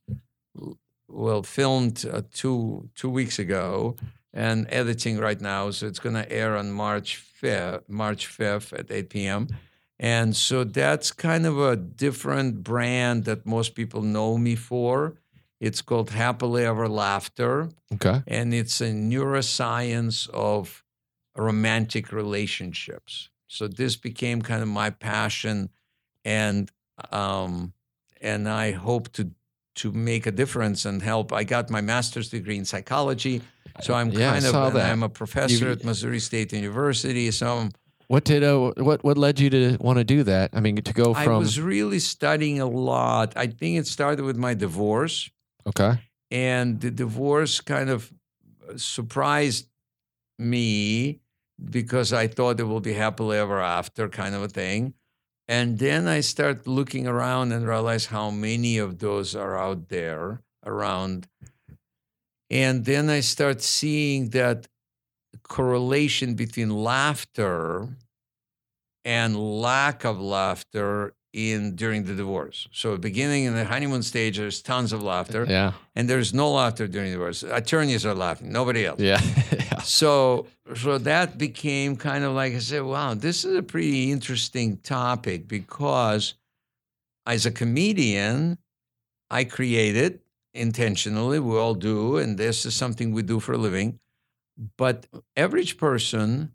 well, filmed uh, two two weeks ago, and editing right now. So it's going to air on March fifth, March fifth at eight p.m. And so that's kind of a different brand that most people know me for. It's called Happily Ever Laughter, Okay. and it's a neuroscience of romantic relationships. So this became kind of my passion, and um, and I hope to to make a difference and help. I got my master's degree in psychology, so I'm Yeah, I kind of saw and that. I'm a professor You- at Missouri State University. So I'm, What did uh, what what led you to want to do that? I mean, to go I from was really studying a lot. I think it started with my divorce. okay, And the divorce kind of surprised me because I thought it will be happily ever after kind of a thing. And then I start looking around and realize how many of those are out there around. And then I start seeing that correlation between laughter and lack of laughter in during the divorce. So beginning in the honeymoon stage, there's tons of laughter. yeah, And there's no laughter during the divorce. Attorneys are laughing, nobody else. yeah, So, so that became kind of like I said, wow, this is a pretty interesting topic because as a comedian, I create it intentionally. We all do, and this is something we do for a living. But average person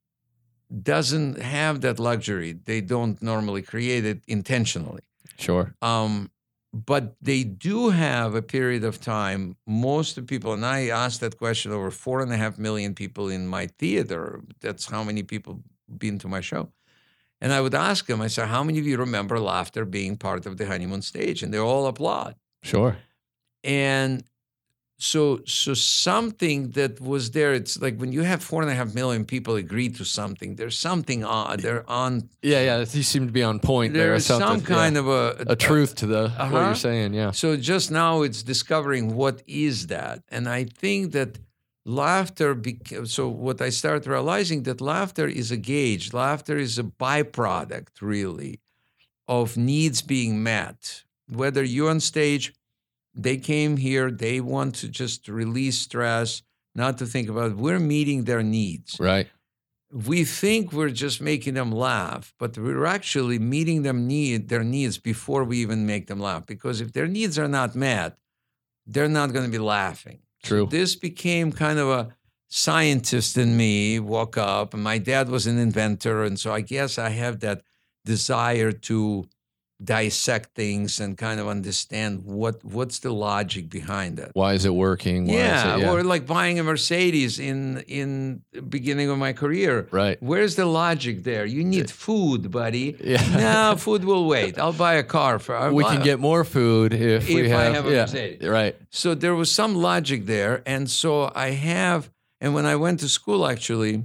doesn't have that luxury. They don't normally create it intentionally. sure, Um, but they do have a period of time. Most of the people, and I asked that question over four and a half million people in my theater. That's how many people been to my show. And I would ask them, I said, how many of you remember laughter being part of the honeymoon stage? And they all applaud. sure, And so, so something that was there, it's like when you have four and a half million people agree to something, there's something on, they're on, yeah, yeah. You seem to be on point. there There's is some kind of a, a truth to the what Uh-huh. you're saying. Yeah, So just now it's discovering what is that. And I think that laughter, bec- so what I started realizing that laughter is a gauge. Laughter is a byproduct really of needs being met. Whether you're on stage, they came here, they want to just release stress, not to think about it. We're meeting their needs. Right. We think we're just making them laugh, but we're actually meeting them need their needs before we even make them laugh. Because if their needs are not met, they're not going to be laughing. True. So this became kind of a scientist in me, woke up, and my dad was an inventor. And so I guess I have that desire to dissect things and kind of understand what what's the logic behind it. Why is it working? Why Yeah, is it, yeah. or like buying a Mercedes in in the beginning of my career. Right. Where's the logic there? You need food, buddy. Yeah. No, food will wait. I'll buy a car for. we can get more food if, we If I have, have a yeah, Mercedes. right. So there was some logic there, and so I have. And when I went to school, actually,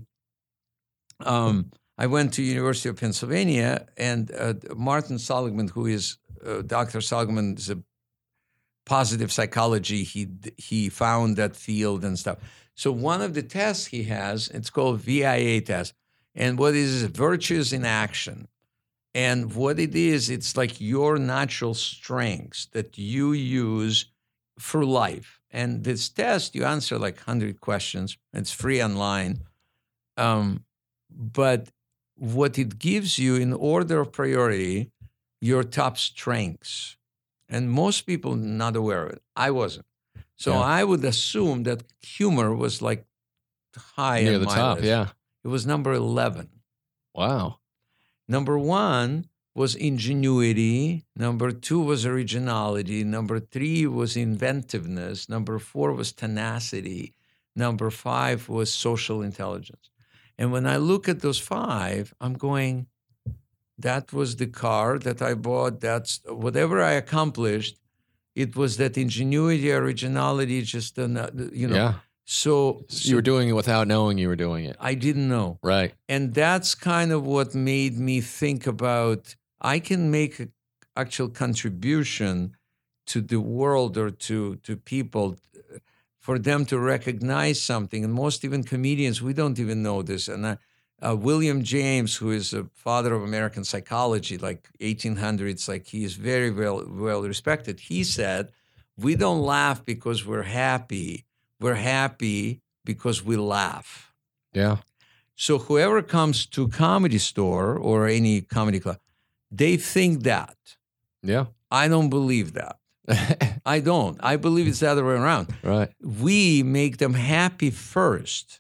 um, I went to University of Pennsylvania, and uh, Martin Seligman, who is uh, Doctor Seligman, is a positive psychology. He he found that field and stuff. So one of the tests he has, it's called V I A test, and what it is virtues in action. And what it is, it's like your natural strengths that you use for life. And this test, you answer like one hundred questions. It's free online. Um, but what it gives you in order of priority, your top strengths. And most people not aware of it. I wasn't. So Yeah. I would assume that humor was like high Near on the my top, list. yeah. It was number eleven. Wow. Number one was ingenuity. Number two was originality. Number three was inventiveness. Number four was tenacity. Number five was social intelligence. And when I look at those five, I'm going, that was the car that I bought. That's whatever I accomplished. It was that ingenuity, originality, just, uh, you know. Yeah. So, So you were doing it without knowing you were doing it. I didn't know. Right. And that's kind of what made me think about, I can make an actual contribution to the world or to, to people for them to recognize something. And most even comedians, we don't even know this. And uh, uh, William James, who is a father of American psychology, like eighteen hundreds, like he is very well, well respected. He said, we don't laugh because we're happy. We're happy because we laugh. Yeah. So whoever comes to Comedy Store or any comedy club, they think that. Yeah. I don't believe that. I don't. I believe it's the other way around. Right. We make them happy first,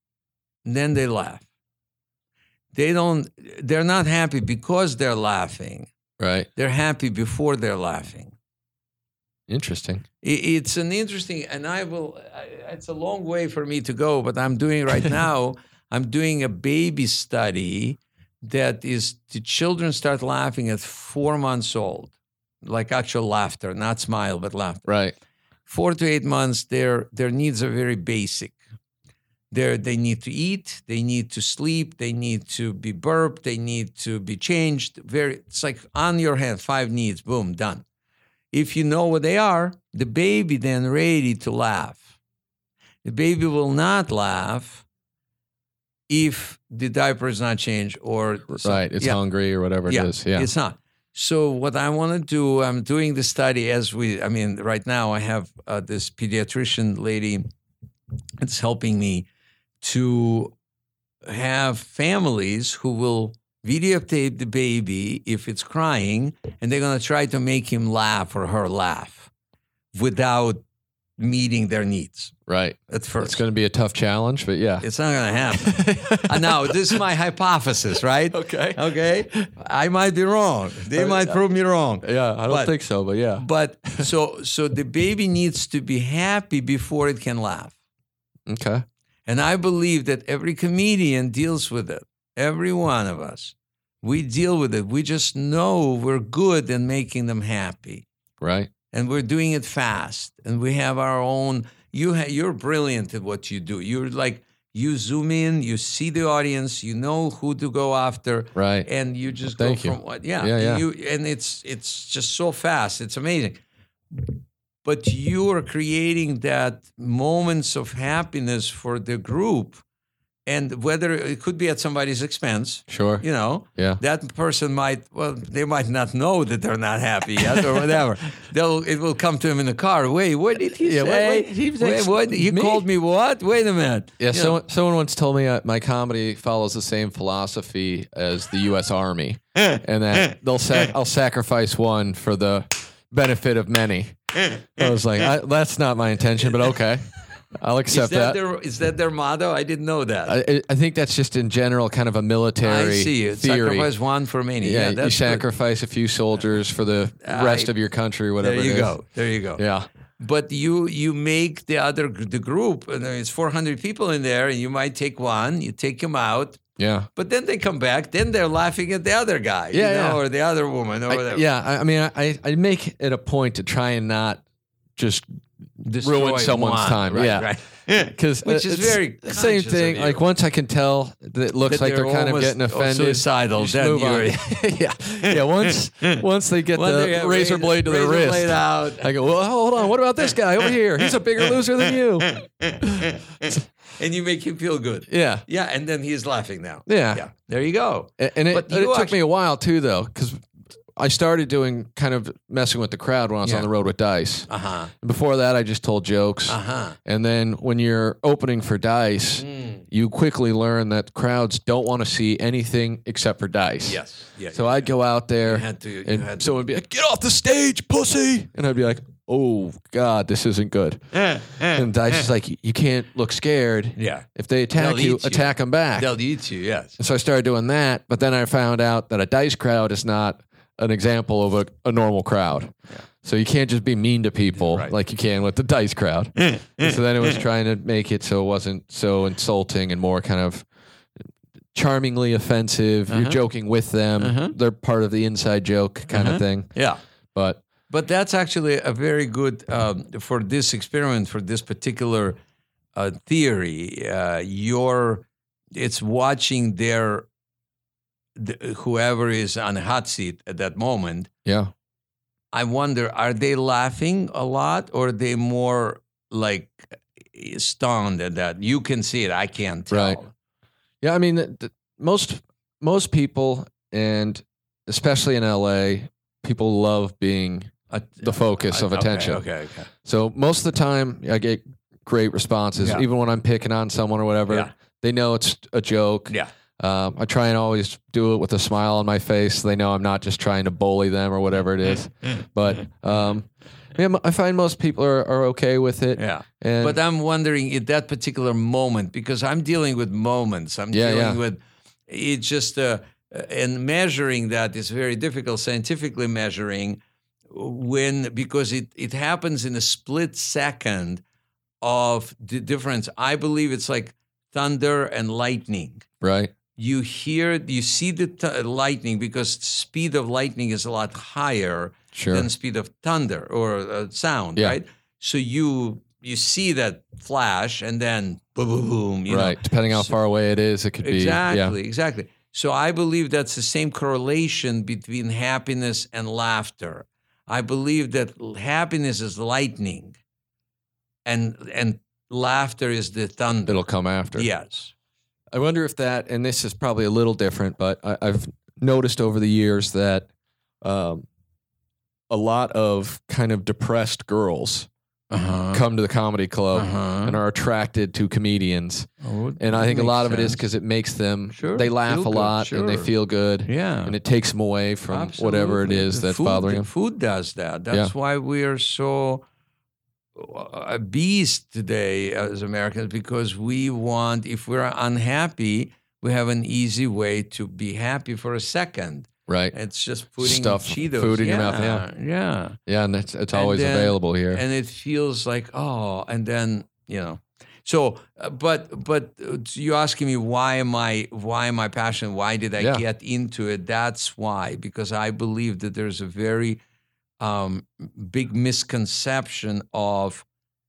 then they laugh. They don't, they're not happy because they're laughing. Right. They're happy before they're laughing. Interesting. It, it's an interesting, and I will, I, it's a long way for me to go, but I'm doing right now, I'm doing a baby study that is, the children start laughing at four months old. Like actual laughter, not smile, but laughter. Right. Four to eight months, their their needs are very basic. They they need to eat, they need to sleep, they need to be burped, they need to be changed. Very, it's like on your hand, five needs, boom, done. If you know what they are, the baby then ready to laugh. The baby will not laugh if the diaper is not changed or Right. It's yeah. hungry or whatever it yeah, is. Yeah. It's not. So what I want to do, I'm doing the study as we, I mean, right now I have uh, this pediatrician lady that's helping me to have families who will videotape the baby if it's crying, and they're going to try to make him laugh or her laugh without meeting their needs Right. at first. It's going to be a tough challenge, but yeah. It's not going to happen. uh, now, this is my hypothesis, right? Okay. Okay. I might be wrong. They might prove me wrong. Yeah. I don't But- think so, but yeah. But so so the baby needs to be happy before it can laugh. Okay. And I believe that every comedian deals with it. Every one of us. We deal with it. We just know we're good in making them happy. Right. And we're doing it fast. And we have our own, you ha- you're brilliant at what you do. You're like, you zoom in, you see the audience, you know who to go after. Right. And you just Thank go you. from what, yeah. Yeah, yeah. You, and it's it's just so fast. It's amazing. But you are creating that moments of happiness for the group and whether it could be at somebody's expense. Sure. You know, Yeah. that person might, well, they might not know that they're not happy yet or whatever. They'll, it will come to him in the car. Wait, what did he Yeah, say? wait, wait, he was Wait, ex- what? He me? called me what? Wait a minute. Yeah, You know, someone, someone once told me uh, my comedy follows the same philosophy as the U S Army, and that they'll sac- I'll sacrifice one for the benefit of many. I was like, I, that's not my intention, but okay, I'll is accept that, that. their is that their motto? I didn't know that. I, I, I think that's just in general kind of a military see it. theory. Sacrifice one for many. Yeah, Yeah, you that's good. sacrifice a few soldiers for the rest I- of your country, whatever. There you it is. go. There you go. Yeah, But you you make the other the group, and it's four hundred people in there, and you might take one, you take them out, yeah. but then they come back, then they're laughing at the other guy, Yeah, you know, yeah. or the other woman, or I- whatever. yeah, I, I mean, I, I make it a point to try and not just Destroy ruin someone's one. time. Right, yeah, right. because Which is very the same conscious thing. of you. Like once I can tell that it looks That like they're, they're kind of almost getting offended, suicidal, you just then move on. you're- yeah, yeah. Once once they get When the they have razor blade to their razor wrist, blade out. I go, well, hold on. What about this guy over here? He's a bigger loser than you. And you make him feel good. Yeah. Yeah, and then he's laughing now. Yeah. Yeah, there you go. A- And it, But and you it took actually- me a while too, though, because I started doing kind of messing with the crowd when I was Yeah. on the road with Dice. Uh-huh. Before that, I just told jokes. Uh-huh. And then when you're opening for Dice, Mm. you quickly learn that crowds don't want to see anything except for Dice. Yes. Yeah. So I'd go out there You had to- you and had to- someone would be like, get off the stage, pussy. And I'd be like, oh, God, this isn't good. And Dice is like, you can't look scared. Yeah. If they attack They'll you, eat you. attack them back. They'll eat you, yes. And so I started doing that. But then I found out that a Dice crowd is not an example of a, a normal crowd. So you can't just be mean to people Right. like you can with the Dice crowd. And so then it was trying to make it so it wasn't so insulting and more kind of charmingly offensive. You're Uh-huh. joking with them. Uh-huh. They're part of the inside joke kind Uh-huh. of thing. Yeah. But But that's actually a very good, um, for this experiment, for this particular uh, theory, uh, your, it's watching their, the, whoever is on the hot seat at that moment. yeah, I wonder, are they laughing a lot or are they more like stunned at that? You can see it. I can't tell. Right. yeah. I mean, the, the, most most people, and especially in L A, people love being Uh, the focus of okay, attention. Okay, okay. So most of the time, I get great responses, Yeah. even when I'm picking on someone or whatever. Yeah. They know it's a joke. Yeah. Um, I try and always do it with a smile on my face. So they know I'm not just trying to bully them or whatever it is. But um, yeah, I find most people are, are okay with it. Yeah. And But I'm wondering at that particular moment, because I'm dealing with moments. I'm Yeah, dealing yeah. with it's just uh, and measuring that is very difficult, scientifically measuring when because it it happens in a split second of the difference. I believe it's like thunder and lightning. right. You hear, you see the t- lightning because speed of lightning is a lot higher Sure. than speed of thunder or uh, sound, Yeah. right? So you you see that flash and then boom, boom, boom. You right. know? Depending how So- far away it is, it could be. Exactly, Yeah. exactly. So I believe that's the same correlation between happiness and laughter. I believe that l- happiness is lightning, and and laughter is the thunder. It'll come after. Yes. I wonder if that, and this is probably a little different, but I, I've noticed over the years that um, a lot of kind of depressed girls Uh-huh. come to the comedy club Uh-huh. and are attracted to comedians. Oh, And I that think a lot makes of it is sense. because it makes them, Sure, they laugh feel a good, lot and they sure. feel good. Yeah. And it takes them away from whatever it Absolutely. is The that's food, bothering the them. Food does that. That's why we are so uh, obese today as Americans, because we want, if we're unhappy, we have an easy way to be happy for a second. Right. It's just putting Stuff Cheetos. food in yeah, your mouth, yeah. Yeah. Yeah. And it's, it's And always then- available here. And it feels like, oh, and then, you know. So, uh, but but uh, you asking me why am I why am I passionate? Why did I Yeah. get into it? That's why, because I believe that there's a very um, big misconception of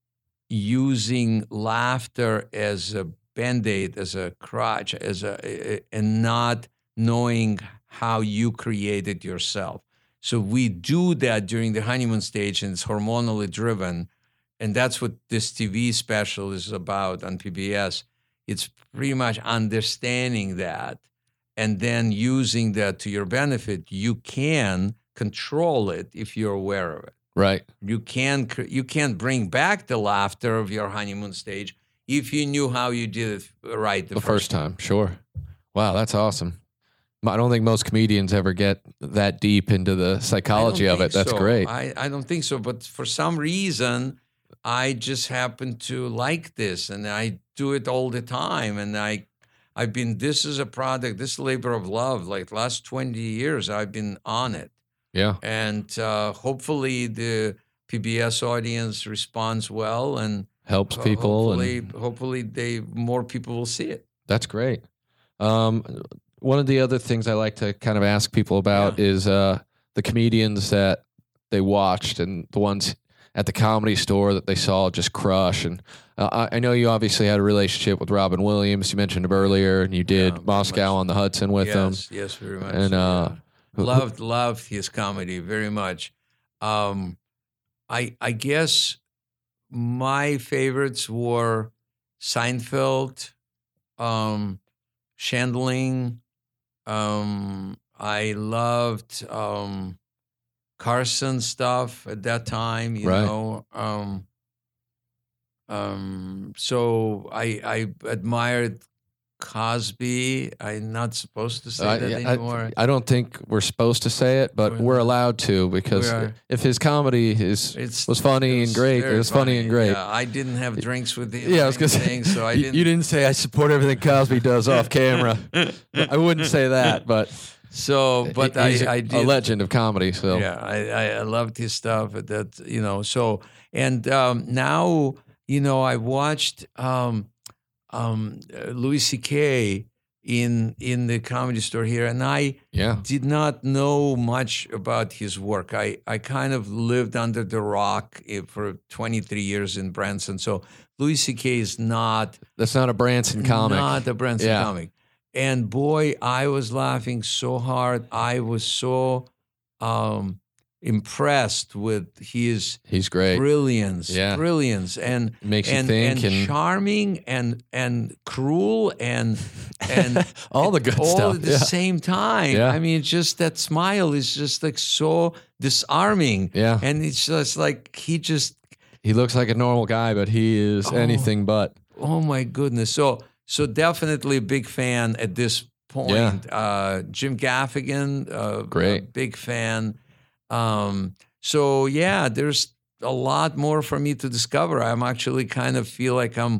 using laughter as a band-aid, as a crutch, as a and not knowing how you created yourself. So we do that during the honeymoon stage, and it's hormonally driven. And that's what this T V special is about on P B S. It's pretty much understanding that and then using that to your benefit. You can control it if you're aware of it. Right. You can you can bring back the laughter of your honeymoon stage if you knew how you did it right the, The first first time. Sure. Wow, that's awesome. I don't think most comedians ever get that deep into the psychology I of don't it. That's think so. great. I, I don't think so. But for some reason, I just happen to like this, and I do it all the time. And I, I've been. This is a product. This labor of love. Like last twenty years, I've been on it. Yeah. And uh, hopefully, the P B S audience responds well, and Helps ho- people. Hopefully, And hopefully, they more people will see it. that's great. Um, one of the other things I like to kind of ask people about Yeah. is uh, the comedians that they watched and the ones at the Comedy Store that they saw just crush. And uh, I I know you obviously had a relationship with Robin Williams. You mentioned him earlier, and you did Yeah, very Moscow much. on the Hudson with him. Yes, yes, very much. And so, uh, yeah. who- loved loved his comedy very much. Um, I I guess my favorites were Seinfeld, um, Chandling. Um, I loved um, Carson stuff at that time. You Right. know. Um, um, so I I admired Cosby. I'm not supposed to say I, that yeah, anymore. I, I don't think we're supposed to say it, but We're we're not. allowed to because We are. if his comedy is It's, was funny it and great, very it was funny and great. Yeah, I didn't have drinks with him. Yeah, I or was gonna say, anything, so I you- didn't. you didn't say I support everything Cosby does off camera. I wouldn't say that, but So, but he's I, a, I a did. legend of comedy. So Yeah, I, I, I loved his stuff. That you know, so and um, now you know I watched um, um, uh, Louis C K in in the Comedy Store here, and I yeah, did not know much about his work. I, I kind of lived under the rock eh, for twenty-three years in Branson. So Louis C K is not that's not a Branson comic. not a Branson Yeah. comic. And boy, I was laughing so hard. I was so um, impressed with his He's great. brilliance, Yeah. brilliance, and Makes you and, think and, and- charming and and cruel and and All the good all stuff. at the Yeah. same time. Yeah. I mean, just that smile is just like so disarming. Yeah. And it's just like he just, He looks like a normal guy, but he is Oh. anything but. oh my goodness. So so definitely a big fan at this point. Yeah. Uh, Jim Gaffigan, uh, Great. a big fan. Um, so yeah, there's a lot more for me to discover. I'm actually kind of feel like I'm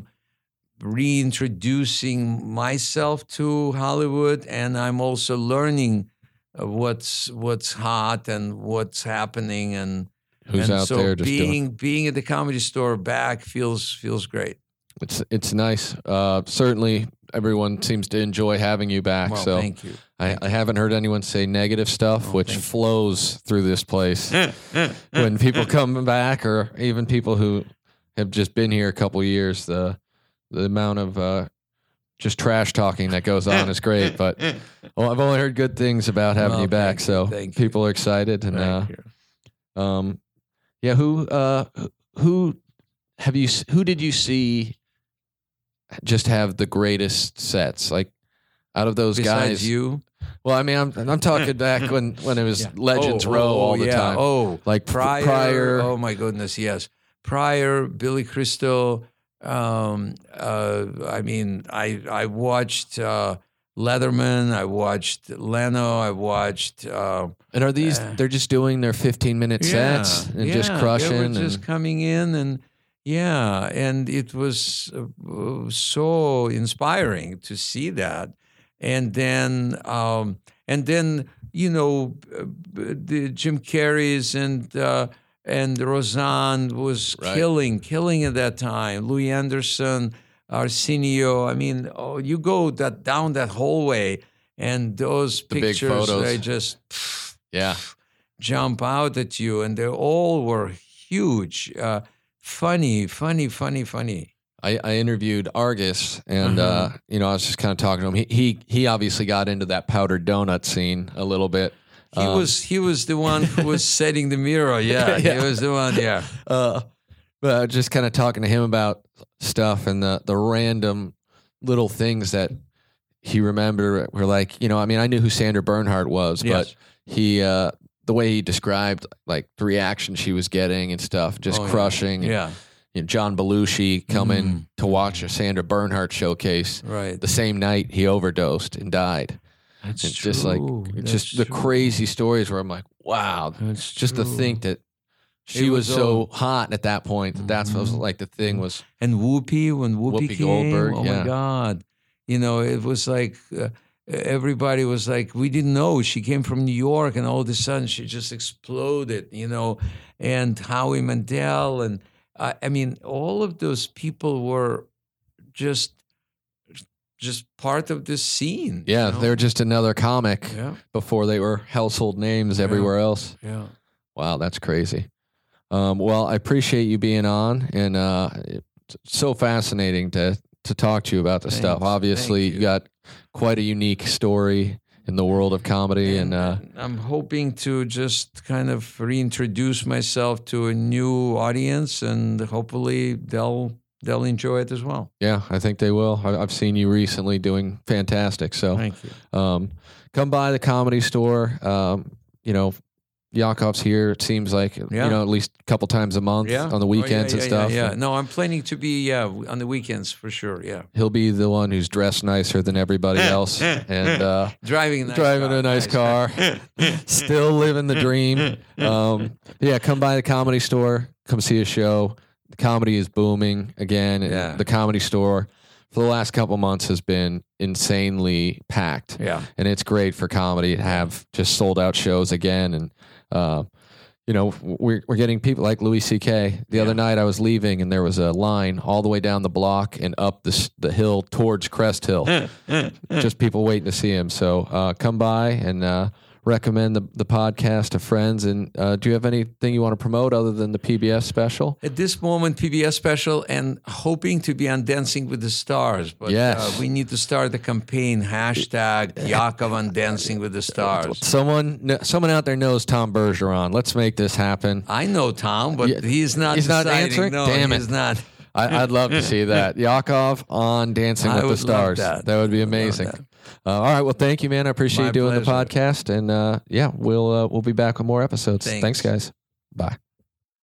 reintroducing myself to Hollywood, and I'm also learning uh, what's what's hot and what's happening, and Who's and out so there just being doing being at the Comedy Store back feels feels great. it's it's nice. Uh, certainly, everyone seems to enjoy having you back. Well, so thank you. I, I haven't heard anyone say negative stuff, Oh, which thank you. flows through this place when people come back, or even people who have just been here a couple years. The the amount of uh, just trash talking that goes on is great. But well, I've only heard good things about having Well, you back, thank you, so thank you. people are excited. And uh, Thank you. um, yeah, who uh, who have you? Who did you see just have the greatest sets? Like out of those Besides guys, you, well, I mean, I'm I'm talking back when when it was Yeah. Legends Oh, Row oh, all the yeah. time. Oh, Like Pryor. Pryor. Oh my goodness, yes. Pryor, Billy Crystal. Um, uh, I mean, I I watched uh, Leatherman. I watched Leno. I watched. Uh, And are these? Uh, they're just doing their fifteen minute sets and just yeah, crushing. They were just and, coming in and yeah, and it was uh, so inspiring to see that. And then, um, and then you know, uh, the Jim Carrey's and uh, and Roseanne was Right. killing, killing at that time. Louis Anderson, Arsenio. I mean, oh, you go that down that hallway, and those The big pictures, photos. they just yeah, jump out at you, and they all were huge, uh, funny, funny, funny, funny. I, I interviewed Argus, and Uh-huh. uh, you know, I was just kind of talking to him. He he he obviously got into that powdered donut scene a little bit. He Um, was he was the one who was setting the mirror. Yeah, Yeah. he was the one. Yeah, Uh, but just kind of talking to him about stuff and the the random little things that he remembered were like, you know, I mean, I knew who Sandra Bernhard was, Yes. but he, uh, the way he described like the reaction she was getting and stuff, just Oh, yeah. crushing. Yeah, You know, John Belushi coming Mm. to watch a Sandra Bernhard showcase right. the same night he overdosed and died. That's It's true. just like, it's That's just the true. crazy stories where I'm like, wow, That's just to true. think that she It was, was so all- hot at that point. That that's what was Mhm. like the thing was. And Whoopi, when Whoopi, Whoopi came, Goldberg, oh yeah. my God, you know, it was like uh, everybody was like, we didn't know she came from New York, and all of a sudden she just exploded, you know, and Howie Mandel, and uh, I mean, all of those people were just just part of this scene. Yeah, you know? they were just another comic yeah, before they were household names Yeah. everywhere else. yeah. Wow, that's crazy. Um, well, I appreciate you being on, and uh, it's so fascinating to to talk to you about this stuff. Thanks. Obviously, Thank you. you. got quite a unique story in the world of comedy, and, uh, I'm hoping to just kind of reintroduce myself to a new audience, and hopefully they'll they'll enjoy it as well. yeah, I think they will. I, I've seen you recently doing fantastic. So, Thank you. um, come by the Comedy Store. Um, you know, Yakov's here. It seems like Yeah. you know at least a couple times a month on the Oh, yeah, weekends yeah, and stuff. Yeah, yeah. No, I'm planning to be yeah on the weekends for sure. Yeah, He'll be the one who's dressed nicer than everybody else, and uh, driving a nice driving car. a nice car, still living the dream. Um, yeah, come by the Comedy Store, come see a show. The comedy is booming again. And Yeah. the Comedy Store for the last couple months has been insanely packed, Yeah, and it's great for comedy to have just sold out shows again. And uh, you know, we're we're getting people like Louis C K. The Yeah. other night I was leaving, and there was a line all the way down the block and up the s- the hill towards Crest Hill. Just people waiting to see him. So uh, come by and uh, recommend the, the podcast to friends. And uh, do you have anything you want to promote other than the P B S special? at this moment, P B S special, and hoping to be on Dancing with the Stars. But Yes. uh, we need to start the campaign hashtag Yakov on Dancing with the Stars. Someone kn- someone out there knows Tom Bergeron. Let's make this happen. I know Tom, but Yeah, he's not. he's not deciding. answering? No, Damn it. he's not. I, I'd love to see that. Yakov on Dancing I with the would love Stars. that. would be I would love amazing. that. Uh, all right. Well, thank you, man. I appreciate My you doing the pleasure. podcast. And uh, yeah, we'll uh, we'll be back with more episodes. Thanks. Thanks, guys. Bye.